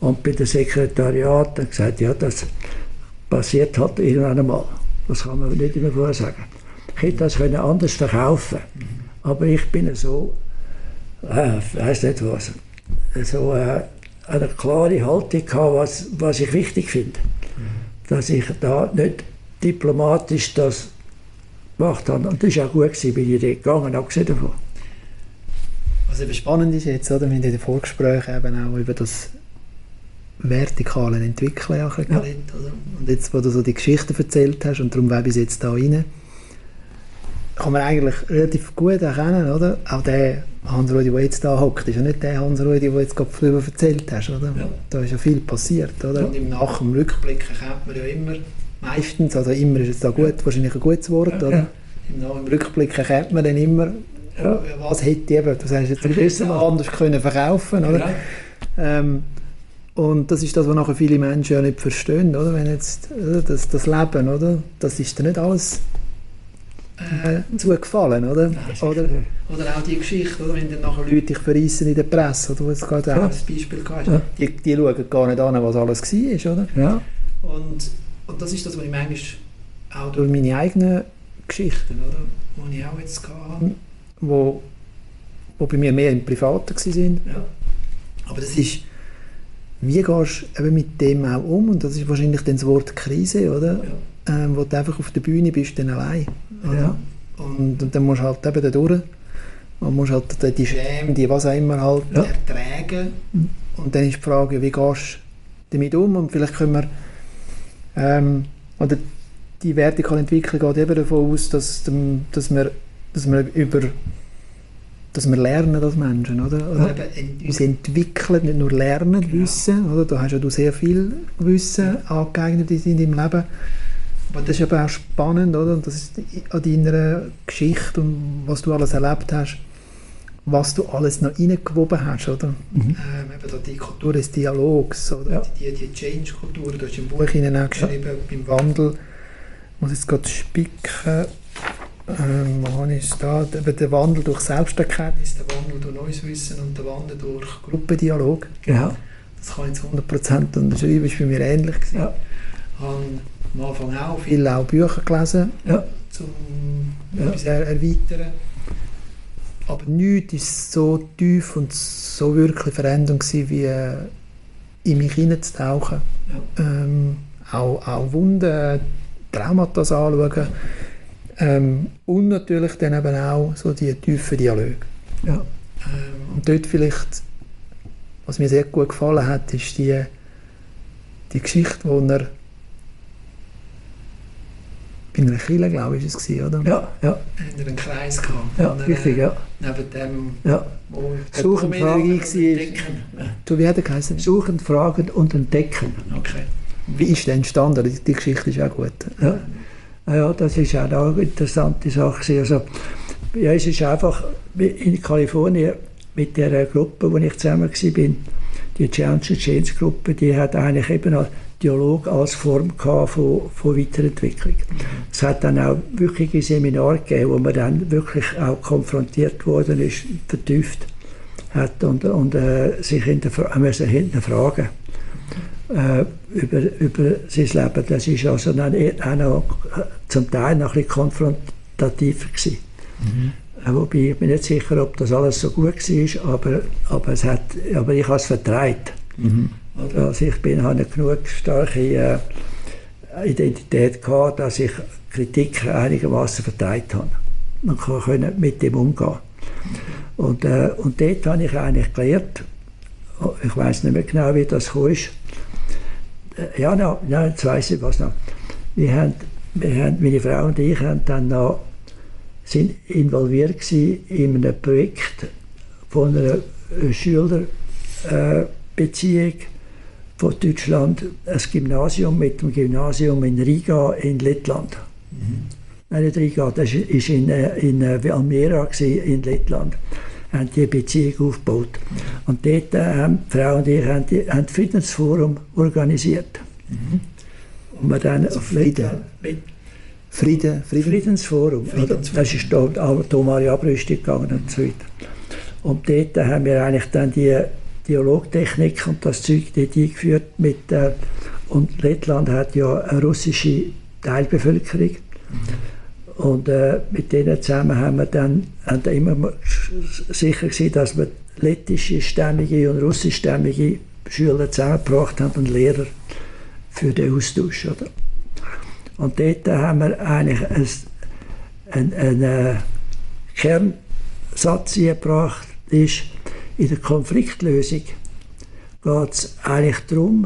Und bei dem Sekretariat hat er gesagt, ja, das passiert halt irgendwann einmal. Das kann man nicht immer vorher sagen. Ich hätte das anders verkaufen können. Aber ich bin so, weiss nicht was, so eine klare Haltung gehabt, was ich wichtig finde. Dass ich da nicht diplomatisch das gemacht habe. Und das war auch gut, bin ich dort gegangen, abgesehen davon. Was eben spannend ist jetzt, oder, wir haben in den Vorgesprächen eben auch über das vertikale Entwickeln geredet, oder? Und jetzt, wo du so die Geschichten erzählt hast, und darum webe ich jetzt da rein, kann man eigentlich relativ gut erkennen, oder? Auch der Hans-Rudi, der jetzt da hockt, ist ja nicht der Hans-Rudi, den du jetzt gerade früher erzählt hast, oder? Ja. Da ist ja viel passiert, oder? Und im Rückblick erkennt man ja immer, meistens, also immer ist jetzt da gut, wahrscheinlich ein gutes Wort, oder? Ja. Im Rückblick erkennt man dann immer, was hätte eben, du sagst jetzt anders können verkaufen, oder? Ja. Und das ist das, was nachher viele Menschen ja nicht verstehen, oder? Wenn jetzt das Leben, oder? Das ist dir nicht alles zugefallen, oder? Oder auch die Geschichte, oder? Wenn dann nachher Leute dich verreissen in der Presse, oder? Wo es gerade auch als Beispiel gehabt ist, die schauen gar nicht an, was alles war, oder? Ja. Und das ist das, was ich manchmal auch durch meine eigenen Geschichten, oder? Die ich auch jetzt hatte, wo bei mir mehr im Privaten waren. Ja. Aber das ist, wie gehst du eben mit dem auch um? Und das ist wahrscheinlich dann das Wort Krise, oder? Ja. Wo du einfach auf der Bühne bist, dann allein. Ja. Und dann musst du halt eben da durch. Man muss halt die Schäme, die was auch immer halt ertragen. Und dann ist die Frage, wie gehst du damit um? Und vielleicht können wir, oder die vertikale Entwicklung geht eben davon aus, dass wir lernen als Menschen, oder eben uns entwickeln, nicht nur lernen, Wissen, oder? Da hast ja du sehr viel Wissen angeeignet in deinem Leben. Aber das ist eben auch spannend, oder? Und das ist an deiner Geschichte und was du alles erlebt hast, was du alles noch reingewoben hast, oder? Eben die Kultur des Dialogs, oder? Die Change-Kultur, du hast im Buch auch geschrieben, beim Wandel. Ich muss jetzt gerade spicken. Wo habe ich es da? Eben der Wandel durch Selbsterkenntnis, der Wandel durch neues Wissen und der Wandel durch Gruppendialog. Ja. Das kann ich zu 100% unterschreiben, das war bei mir ähnlich. Ja. Ich habe am Anfang auch viele Bücher gelesen, um etwas erweitern. Aber nichts war so tief und so wirklich Veränderung wie in mich hineinzutauchen. Ja. Auch Wunden, Traumata anschauen. Und natürlich dann eben auch so die tiefen Dialoge. Ja. Und dort vielleicht, was mir sehr gut gefallen hat, ist die Geschichte, wo er bei einer Kirche, glaube ich, war es, oder? Ja, ja. Haben wir einen Kreis gehabt. Ja, richtig, ja. Neben dem, wo Suchen, Fragen war. Du, wie hat er geheißen? Suchen, Fragen und Entdecken. Okay. Wie ist der entstanden? Die Geschichte ist auch gut. Ja. Ja, das ist auch eine interessante Sache. Also, ja, es ist einfach in Kalifornien mit der Gruppe, wo ich zusammen war, die Change-Gruppe, die hat eigentlich eben einen Dialog als Form von Weiterentwicklung. Es hat dann auch wirkliche Seminare gegeben, wo man dann wirklich auch konfrontiert worden ist, vertieft hat und sich hinterfragen über sein Leben. Das war also dann auch noch, zum Teil noch ein bisschen konfrontativer gewesen. Wobei ich bin nicht sicher, ob das alles so gut war, aber ich habe es vertreibt. Also ich habe eine genug starke Identität gehabt, dass ich Kritik einigermaßen vertreibt habe. Man kann mit dem umgehen. Und dort habe ich eigentlich gelernt, ich weiß nicht mehr genau, wie das kam. Jetzt weiss ich was noch. Meine Frau und ich haben dann noch, sind involviert gewesen in einem Projekt von einer Schülerbeziehung von Deutschland, ein Gymnasium mit dem Gymnasium in Riga in Lettland. Nein, nicht Riga, das war in Valmiera in Lettland. Haben die Beziehung aufgebaut. Und dort haben die Frau und ich haben das Friedensforum organisiert. Und wir dann auf Friedensforum. Das ist da atomare Abrüstung gegangen und so weiter. Und dort haben wir eigentlich dann die Dialogtechnik und das Zeug dort eingeführt. Und Lettland hat ja eine russische Teilbevölkerung. Und mit denen zusammen haben wir immer sicher gewesen, dass wir lettischstämmige und russischstämmige Schüler zusammengebracht haben und Lehrer für den Austausch. Oder? Und dort haben wir eigentlich einen Kernsatz eingebracht, ist, in der Konfliktlösung geht es eigentlich darum,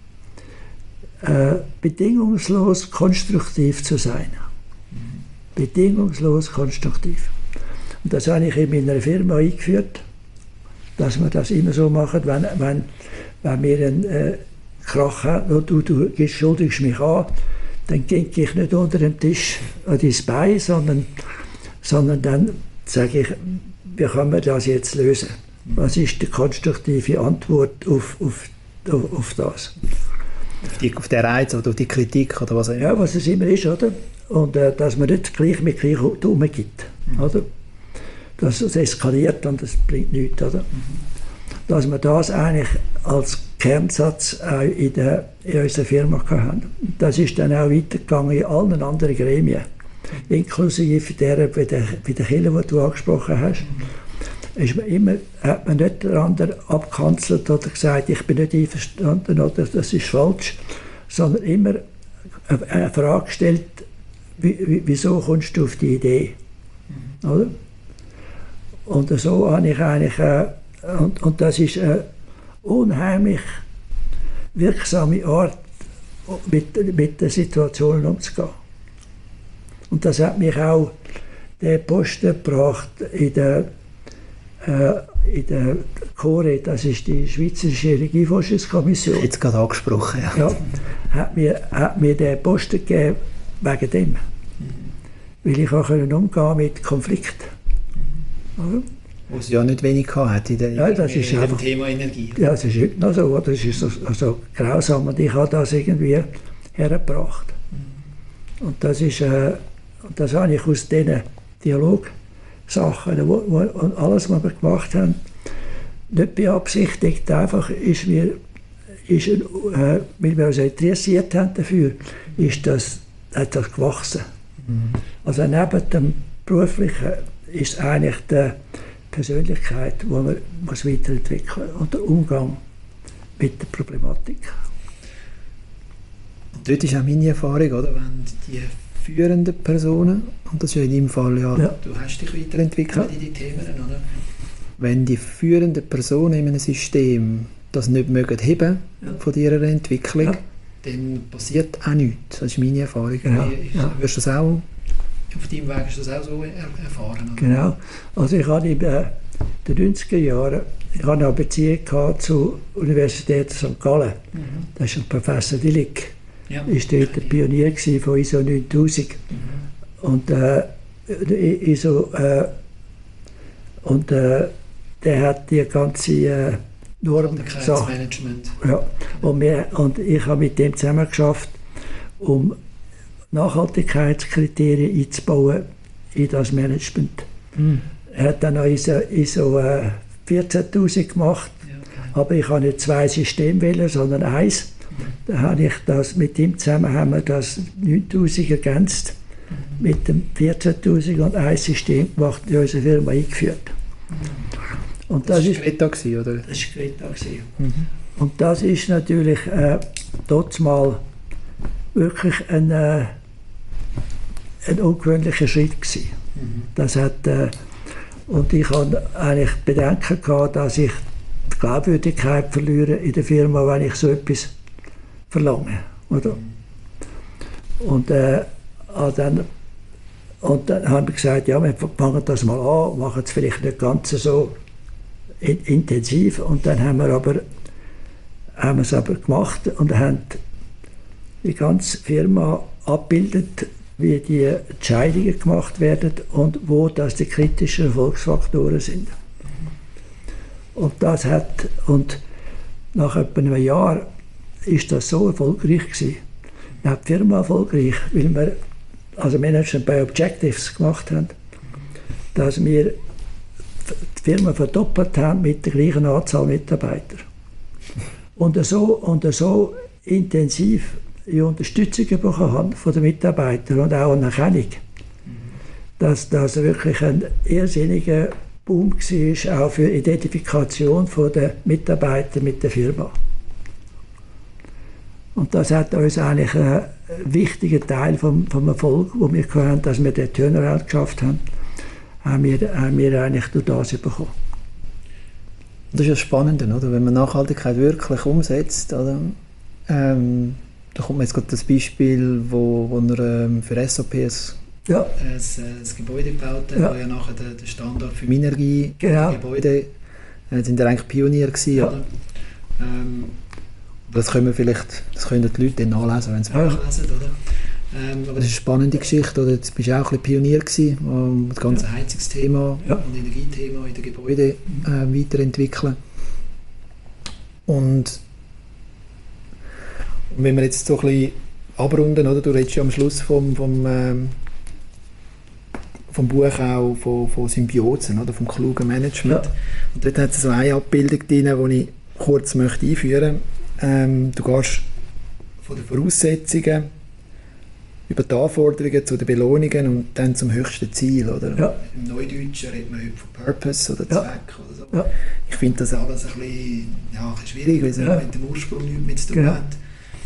bedingungslos konstruktiv zu sein. Bedingungslos konstruktiv. Und das habe ich in meiner Firma eingeführt, dass wir das immer so machen, wenn wir einen Krach haben, und du schuldigst mich an, dann gehe ich nicht unter den Tisch an dein Bein, sondern dann sage ich, wie kann man das jetzt lösen? Was ist die konstruktive Antwort auf das? Auf den Reiz oder auf die Kritik oder was auch immer? Ja, was es immer ist, oder? Und dass man nicht gleich mit gleich umgibt, oder? Dass es eskaliert und das bringt nichts, oder? Dass wir das eigentlich als Kernsatz auch in unserer Firma hatten. Das ist dann auch weitergegangen in allen anderen Gremien, inklusive der bei der Kirche, die du angesprochen hast. Hat man nicht den anderen abgekanzelt oder gesagt, ich bin nicht einverstanden oder das ist falsch, sondern immer eine Frage gestellt, wieso kommst du auf die Idee? Oder? Und so habe ich eigentlich, und das ist eine unheimlich wirksame Art, mit den Situationen umzugehen. Und das hat mich auch der Posten gebracht in der CORE, das ist die Schweizerische Energieforschungskommission. Jetzt gerade angesprochen, ja. Ja, hat mir den Posten gegeben wegen dem. Weil ich auch umgehen mit Konflikten. Wo es ja nicht wenig hat in dem Thema Energie. Ja, das ist heute noch so. Das ist so grausam und ich habe das irgendwie hergebracht. Und das habe ich aus diesen Dialogsachen, und alles, was wir gemacht haben, nicht beabsichtigt, einfach weil wir uns interessiert haben dafür, hat das gewachsen. Also neben dem Beruflichen ist eigentlich die Persönlichkeit, die man weiterentwickeln muss, und der Umgang mit der Problematik. Und dort ist auch meine Erfahrung, oder? Wenn die führenden Personen, und das ist ja in deinem Fall, ja. Du hast dich weiterentwickelt in die Themen, oder? Wenn die führenden Personen in einem System das nicht mögen heben von ihrer Entwicklung, dann passiert auch nichts. Das ist meine Erfahrung. Wirst du das auch, auf deinem Weg hast du das auch so erfahren? Oder? Genau. Also ich hatte in den 90er Jahren eine Beziehung zur Universität St. Gallen. Das ist Professor Dillig. Ja. Ist dort der Pionier von ISO 9000. Und der hat die ganze Normsache. Ja. Und ich habe mit dem zusammen geschafft, um Nachhaltigkeitskriterien einzubauen in das Management. Er hat dann noch ISO 14000 gemacht, aber ich habe nicht 2 Systeme wählen, sondern 1. Dann habe ich das mit ihm zusammen, haben wir das 9000 ergänzt, mit dem 14.000 und ein System gemacht, in unserer Firma eingeführt. Und das war Greta, oder? Das war Greta. Und das ist natürlich dort mal wirklich ein ungewöhnlicher Schritt gewesen. Das hat, und ich hatte eigentlich Bedenken gehabt, dass ich die Glaubwürdigkeit verliere in der Firma, wenn ich so etwas verlange. Oder? Und dann haben wir gesagt, ja, wir fangen das mal an, machen es vielleicht nicht ganz so intensiv. Und dann haben wir es aber gemacht und haben die ganze Firma abgebildet, wie die Entscheidungen gemacht werden und wo das die kritischen Erfolgsfaktoren sind. Und nach etwa einem Jahr ist das so erfolgreich gewesen. Dann die Firma erfolgreich, weil wir also Management by Objectives gemacht haben, dass wir die Firma verdoppelt haben mit der gleichen Anzahl Mitarbeiter. Und so intensiv die Unterstützung bekommen haben von den Mitarbeitern und auch Anerkennung, dass das wirklich ein irrsinniger Boom war, auch für die Identifikation der Mitarbeiter mit der Firma. Und das hat uns eigentlich einen wichtigen Teil vom Erfolg, den wir hatten, dass wir den Turnaround geschafft haben, haben wir eigentlich durch das bekommen. Das ist ja spannend, oder? Wenn man Nachhaltigkeit wirklich umsetzt. Oder? Da kommt mir jetzt gerade das Beispiel, wo er für SAP ein Gebäude gebaut hat, wo ja nachher der Standort für Minergie-Gebäude sind ja eigentlich Pionier gewesen, oder? Das können die Leute dann nachlesen, wenn sie nachlesen, oder? Aber das ist eine spannende Geschichte, oder? Jetzt bist du auch ein bisschen Pionier gewesen, das ganze Heizungsthema und Energiethema in den Gebäuden weiterentwickeln. Und wenn wir jetzt so ein bisschen abrunden, oder? Du redest ja am Schluss vom Buch auch von Symbiosen, oder? Vom klugen Management. Ja. Und dort hat es so eine Abbildung drin, die ich kurz möchte einführen möchte. Du gehst von den Voraussetzungen über die Anforderungen zu den Belohnungen und dann zum höchsten Ziel. Oder? Ja. Im Neudeutschen redet man heute von Purpose oder Zweck. Oder so. Ja. Ich finde das alles ein bisschen schwierig, weil es mit dem Ursprung nichts mehr zu tun hat.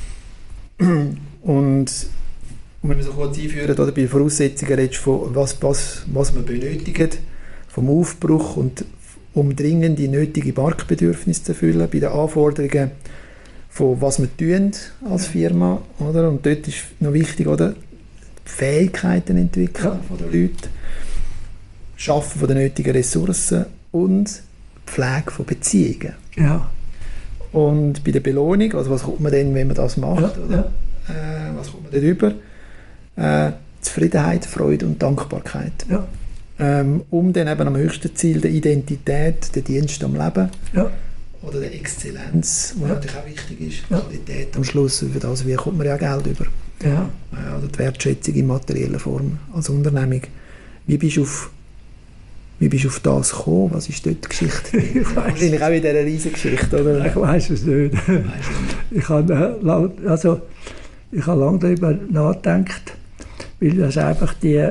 Und wenn wir so kurz einführen, oder, bei den Voraussetzungen redest du von was man benötigt, vom Aufbruch und um dringend die nötigen Marktbedürfnisse zu erfüllen, bei den Anforderungen von was wir tun als Firma, oder? Und dort ist noch wichtig, oder, die Fähigkeiten entwickeln von den Leuten, Schaffen von den nötigen Ressourcen und Pflege von Beziehungen. Ja. Und bei der Belohnung, also was kommt man denn, wenn man das macht, oder? Was kommt man denn über? Zufriedenheit, Freude und Dankbarkeit. Ja. Um dann eben am höchsten Ziel der Identität, der Dienst am Leben oder der Exzellenz, was natürlich auch wichtig ist, Qualität am Schluss, für das wie kommt man ja Geld über. Ja. Oder die Wertschätzung in materieller Form als Unternehmung. Wie bist du auf das gekommen? Was ist dort die Geschichte? Wahrscheinlich auch in dieser riesigen Geschichte, oder? Ich weiss es nicht. Ich habe lange darüber nachgedacht, weil das einfach die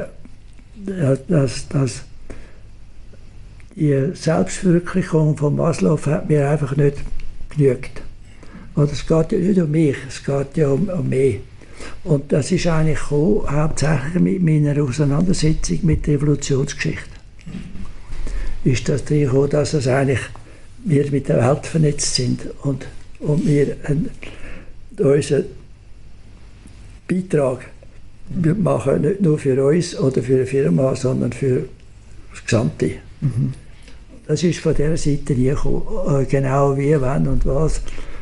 Selbstverwirklichung von Maslow hat mir einfach nicht genügt. Und es geht ja nicht um mich, es geht ja um mich. Und das ist eigentlich gekommen, hauptsächlich mit meiner Auseinandersetzung mit der Evolutionsgeschichte. Ist das gekommen, dass wir mit der Welt vernetzt sind und wir unseren Beitrag machen, nicht nur für uns oder für eine Firma, sondern für das Gesamte. Mhm. Das ist von dieser Seite nie gekommen. Genau wie, wann und was.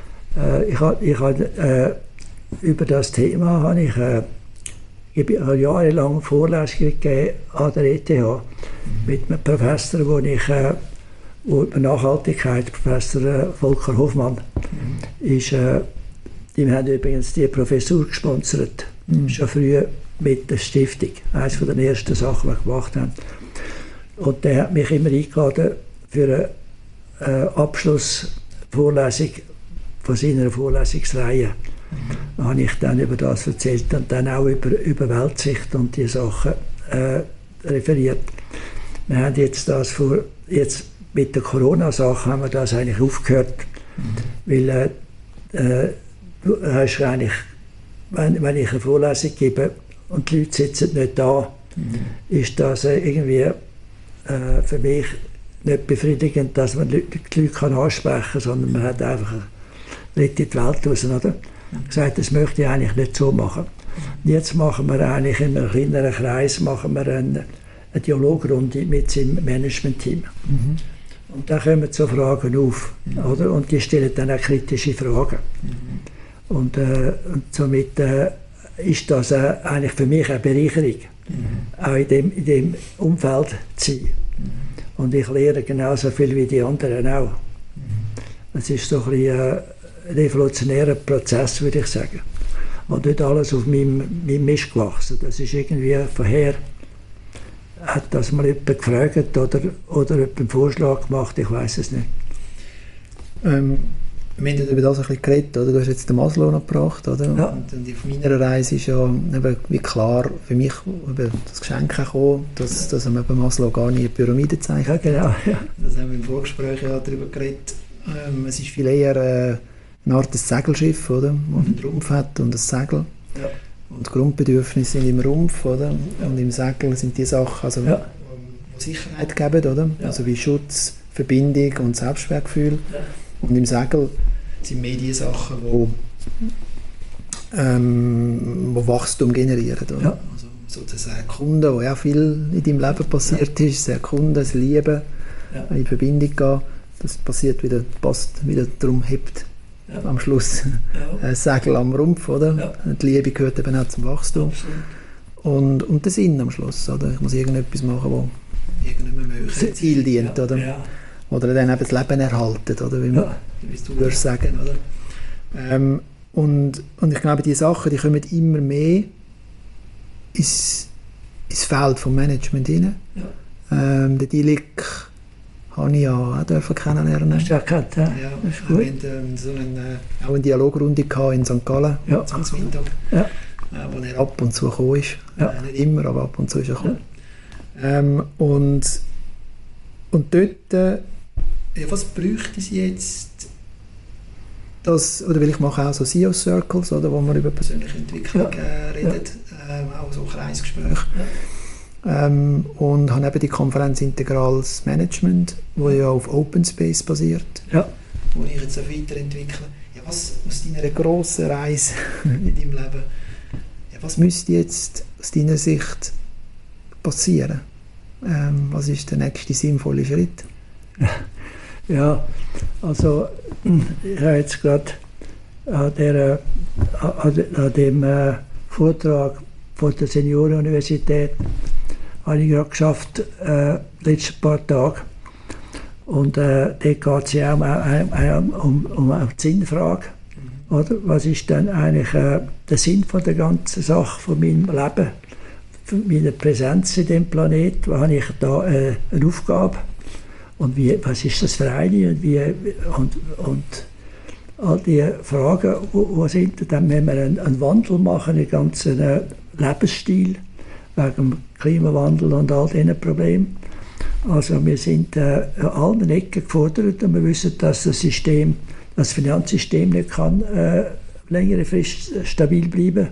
Über das Thema habe ich jahrelang Vorlesungen gegeben an der ETH mit einem Professor, über Nachhaltigkeit, Professor Volker Hoffmann, ist. Die haben übrigens die Professur gesponsert, schon früh mit der Stiftung. Eines der ersten Sachen, die wir gemacht haben. Und der hat mich immer eingeladen für eine Abschlussvorlesung von seiner Vorlesungsreihe. Da habe ich dann über das erzählt und dann auch über Weltsicht und die Sachen referiert. Wir haben jetzt mit der Corona-Sache haben wir das eigentlich aufgehört, weil du hast eigentlich, wenn ich eine Vorlesung gebe und die Leute sitzen nicht da, ist das irgendwie für mich nicht befriedigend, dass man die Leute ansprechen kann, sondern man hat einfach in die Welt raus, oder? Gesagt, das möchte ich eigentlich nicht so machen. Und jetzt machen wir eigentlich in einem kleineren Kreis eine Dialogrunde mit seinem Management-Team. Mhm. Und da kommen so Fragen auf, oder? Und die stellen dann auch kritische Fragen. Und somit ist das eigentlich für mich eine Bereicherung, auch in dem Umfeld zu sein. Und ich lehre genauso viel wie die anderen auch. Es ist so ein bisschen ein evolutionärer Prozess, würde ich sagen. Und nicht alles auf meinem Mist gewachsen. Das ist irgendwie vorher hat das mal jemand gefragt oder jemand einen Vorschlag gemacht? Ich weiß es nicht. Wir haben über das ein bisschen geredet, oder? Du hast jetzt den Maslow noch gebracht, oder? Ja. Und auf meiner Reise ist ja eben wie klar für mich eben das Geschenk gekommen, dass man eben Maslow gar nicht eine Pyramide zeigt. Ja, genau. Ja. Das haben wir im Vorgespräch ja darüber geredet. Es ist viel eher eine Art Segelschiff, oder? Das einen Rumpf hat und ein Segel. Ja. Und die Grundbedürfnisse sind im Rumpf, oder? Und im Segel sind die Sachen, also, die Sicherheit geben, oder? Ja. Also wie Schutz, Verbindung und Selbstwertgefühl. Ja. Und im Segel sind mehr die Sachen, die Wachstum generieren. Oder? Ja. Also sozusagen Kunden, wo ja viel in deinem Leben passiert ist, sehr Kunden, das Lieben, in die Verbindung gehen, das passiert wieder, passt wieder, darum hebt am Schluss ein Segel am Rumpf, oder? Ja. Die Liebe gehört eben auch zum Wachstum. Und der Sinn am Schluss, oder? Ich muss irgendetwas machen, das irgendeinem Ziel dient, oder? Ja. Oder dann eben das Leben erhalten, oder? Wie du würdest sagen, oder? Und ich glaube, diese Sachen, die kommen immer mehr ins Feld des Management hinein. Ja. Den Dilik habe ich ja auch kennenlernen. Hast du ja gehabt, ja. Das ist gut. Wir hatten auch eine Dialogrunde in St. Gallen, am Mittag, wo er ab und zu gekommen ist. Ja. Nicht immer, aber ab und zu ist er gekommen. Ja. Und dort, was bräuchte es jetzt, oder weil ich mache auch so CEO-Circles, oder, wo man über persönliche Entwicklung redet, auch so Kreisgespräche. Ja. Und habe eben die Konferenz Integrales Management, die ja auf Open Space basiert, wo ich jetzt auch weiterentwickle. Ja, was aus deiner grossen Reise in deinem Leben, was müsste jetzt aus deiner Sicht passieren? Was ist der nächste sinnvolle Schritt? Ja, also ich habe jetzt gerade an dem Vortrag von der Seniorenuniversität habe ich gerade geschafft, letzte paar Tage. Und dort geht es ja um die Sinnfrage. Oder? Was ist denn eigentlich der Sinn von der ganzen Sache, von meinem Leben, von meiner Präsenz in dem Planet? Wo habe ich da eine Aufgabe? Und was ist das für eine? Und all diese Fragen, wo sind dann, wenn wir einen Wandel machen im ganzen Lebensstil, wegen dem Klimawandel und all diesen Problemen. Also wir sind an allen Ecken gefordert und wir wissen, dass das Finanzsystem nicht kann längere Frist stabil bleiben.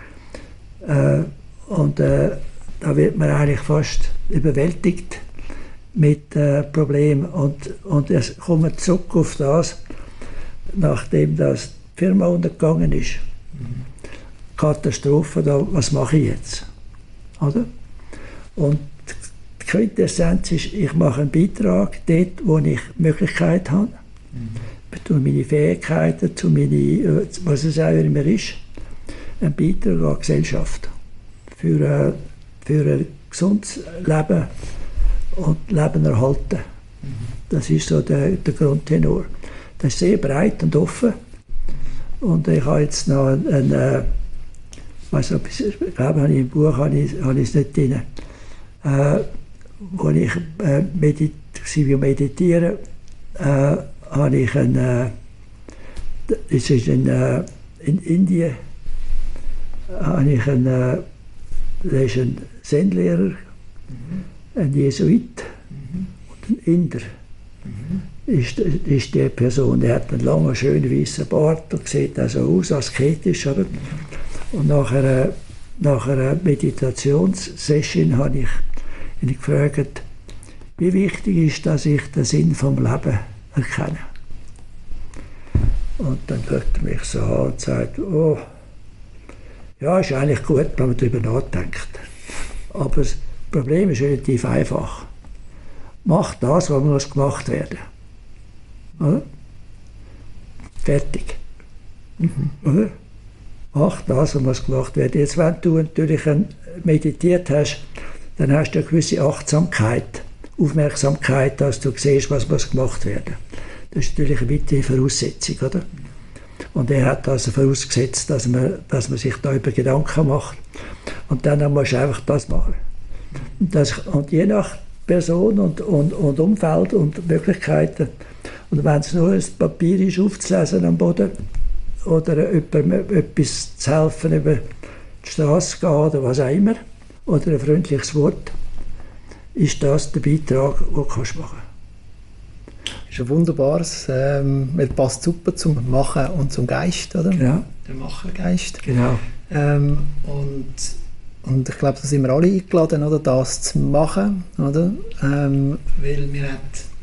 Da wird man eigentlich fast überwältigt mit Problemen. Und es kommt zurück auf das, nachdem das die Firma untergegangen ist. Katastrophe, was mache ich jetzt? Oder? Und die Quintessenz ist, ich mache einen Beitrag dort, wo ich Möglichkeit habe, zu meine Fähigkeiten, zu meine, was es auch immer ist, einen Beitrag an die Gesellschaft für ein gesundes Leben und Leben erhalten. Das ist so der Grundtenor. Das ist sehr breit und offen. Und ich habe jetzt noch ich glaube, im Buch habe ich es nicht drin, wo ich meditiere, habe ich es ist in Indien, habe ich der ist ein Zen-Lehrer, ein Jesuit und ein Inder. Ist die Person, der hat einen langen, schönen, weißen Bart und sieht also aus, asketisch. Oder? Und nach einer Meditationssession habe ich gefragt, wie wichtig ist, dass ich den Sinn vom Leben erkenne. Und dann schaut er mich so an und sagt, oh, ja, ist eigentlich gut, wenn man darüber nachdenkt. Aber das Problem ist relativ einfach. Mach das, was muss gemacht werden. Oder? Fertig. Oder? Mach das, was muss gemacht werden. Jetzt, wenn du natürlich meditiert hast, dann hast du eine gewisse Achtsamkeit, Aufmerksamkeit, dass du siehst, was muss gemacht werden. Das ist natürlich eine weitere Voraussetzung, oder? Und er hat also vorausgesetzt, dass man sich darüber Gedanken macht. Und dann musst du einfach das machen. Und je nach Person und Umfeld und Möglichkeiten. Und wenn es nur ein Papier ist, aufzulesen am Boden oder jemandem etwas zu helfen, über die Straße gehen oder was auch immer, oder ein freundliches Wort, ist das der Beitrag, den du machen kannst. Das ist ein wunderbares, weil passt super zum Machen und zum Geist, oder? Genau. Der Machergeist. Genau. Und ich glaube, da sind wir alle eingeladen, oder, das zu machen, oder? Weil wir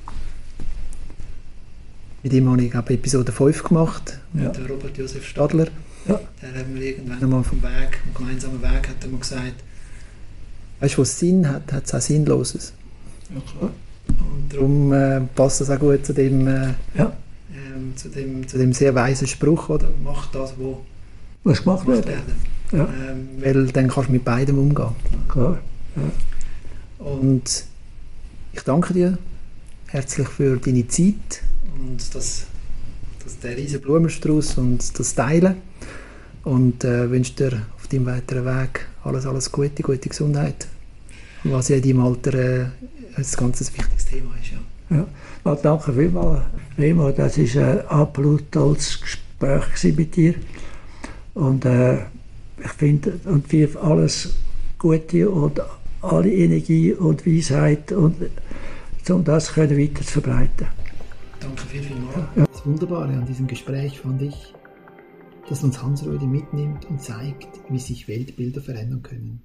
mit ihm habe ich glaube, Episode 5 gemacht, mit Robert Josef Stadler. Ja. Der haben wir irgendwann einmal vom gemeinsamen Weg, hat er mal gesagt, weißt du, was Sinn hat, hat es auch Sinnloses. Ja, klar. Und darum passt das auch gut zu dem, zu dem sehr weisen Spruch, oder? Mach das, was gemacht wird. Ja. Weil dann kannst du mit beidem umgehen. Klar. Ja. Und ich danke dir herzlich für deine Zeit und der riesen Blumenstrauß und das Teilen. Und wünsche dir auf deinem weiteren Weg alles Gute, gute Gesundheit. Was ja in deinem Alter ein ganz wichtiges Thema ist. Ja. Ja. Danke vielmals, Remo. Das war ein absolut tolles Gespräch mit dir. Und ich finde, und wir alles Gute und alle Energie und Weisheit, um das weiter zu verbreiten. Danke vielmals. Ja. Das Wunderbare an diesem Gespräch fand ich, dass uns Hans-Rödi mitnimmt und zeigt, wie sich Weltbilder verändern können.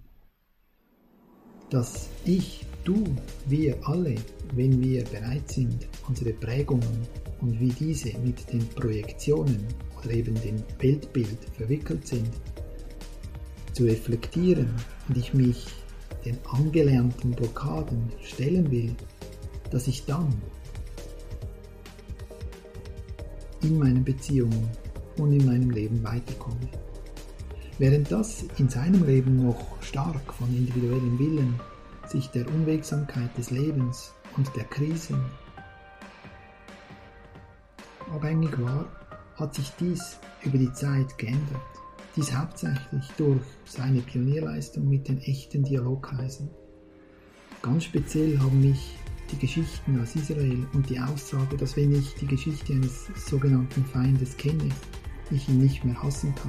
Dass ich, du, wir alle, wenn wir bereit sind, unsere Prägungen und wie diese mit den Projektionen oder eben dem Weltbild verwickelt sind, zu reflektieren und ich mich den angelernten Blockaden stellen will, dass ich dann in meinen Beziehungen und in meinem Leben weiterkomme. Während das in seinem Leben noch stark von individuellem Willen, sich der Unwegsamkeit des Lebens und der Krisen abhängig war, hat sich dies über die Zeit geändert. Dies hauptsächlich durch seine Pionierleistung mit den echten Dialogkreisen. Ganz speziell haben mich die Geschichten aus Israel und die Aussage, dass wenn ich die Geschichte eines sogenannten Feindes kenne, ich ihn nicht mehr hassen kann.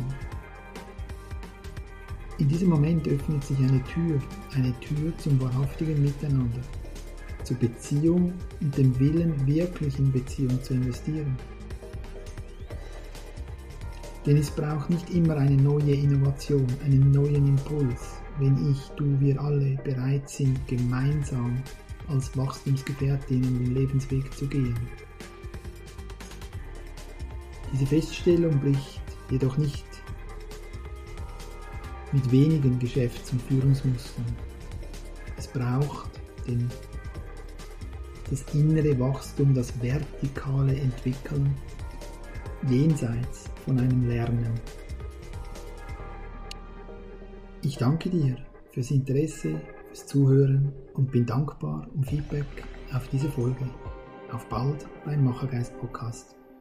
In diesem Moment öffnet sich eine Tür zum wahrhaftigen Miteinander, zur Beziehung und dem Willen, wirklich in Beziehung zu investieren. Denn es braucht nicht immer eine neue Innovation, einen neuen Impuls, wenn ich, du, wir alle bereit sind, gemeinsam als Wachstumsgefährtinnen den Lebensweg zu gehen. Diese Feststellung bricht jedoch nicht mit wenigen Geschäfts- und Führungsmustern. Es braucht das innere Wachstum, das vertikale Entwickeln, jenseits von einem Lernen. Ich danke dir fürs Interesse, fürs Zuhören und bin dankbar um Feedback auf diese Folge. Auf bald beim Machergeist Podcast.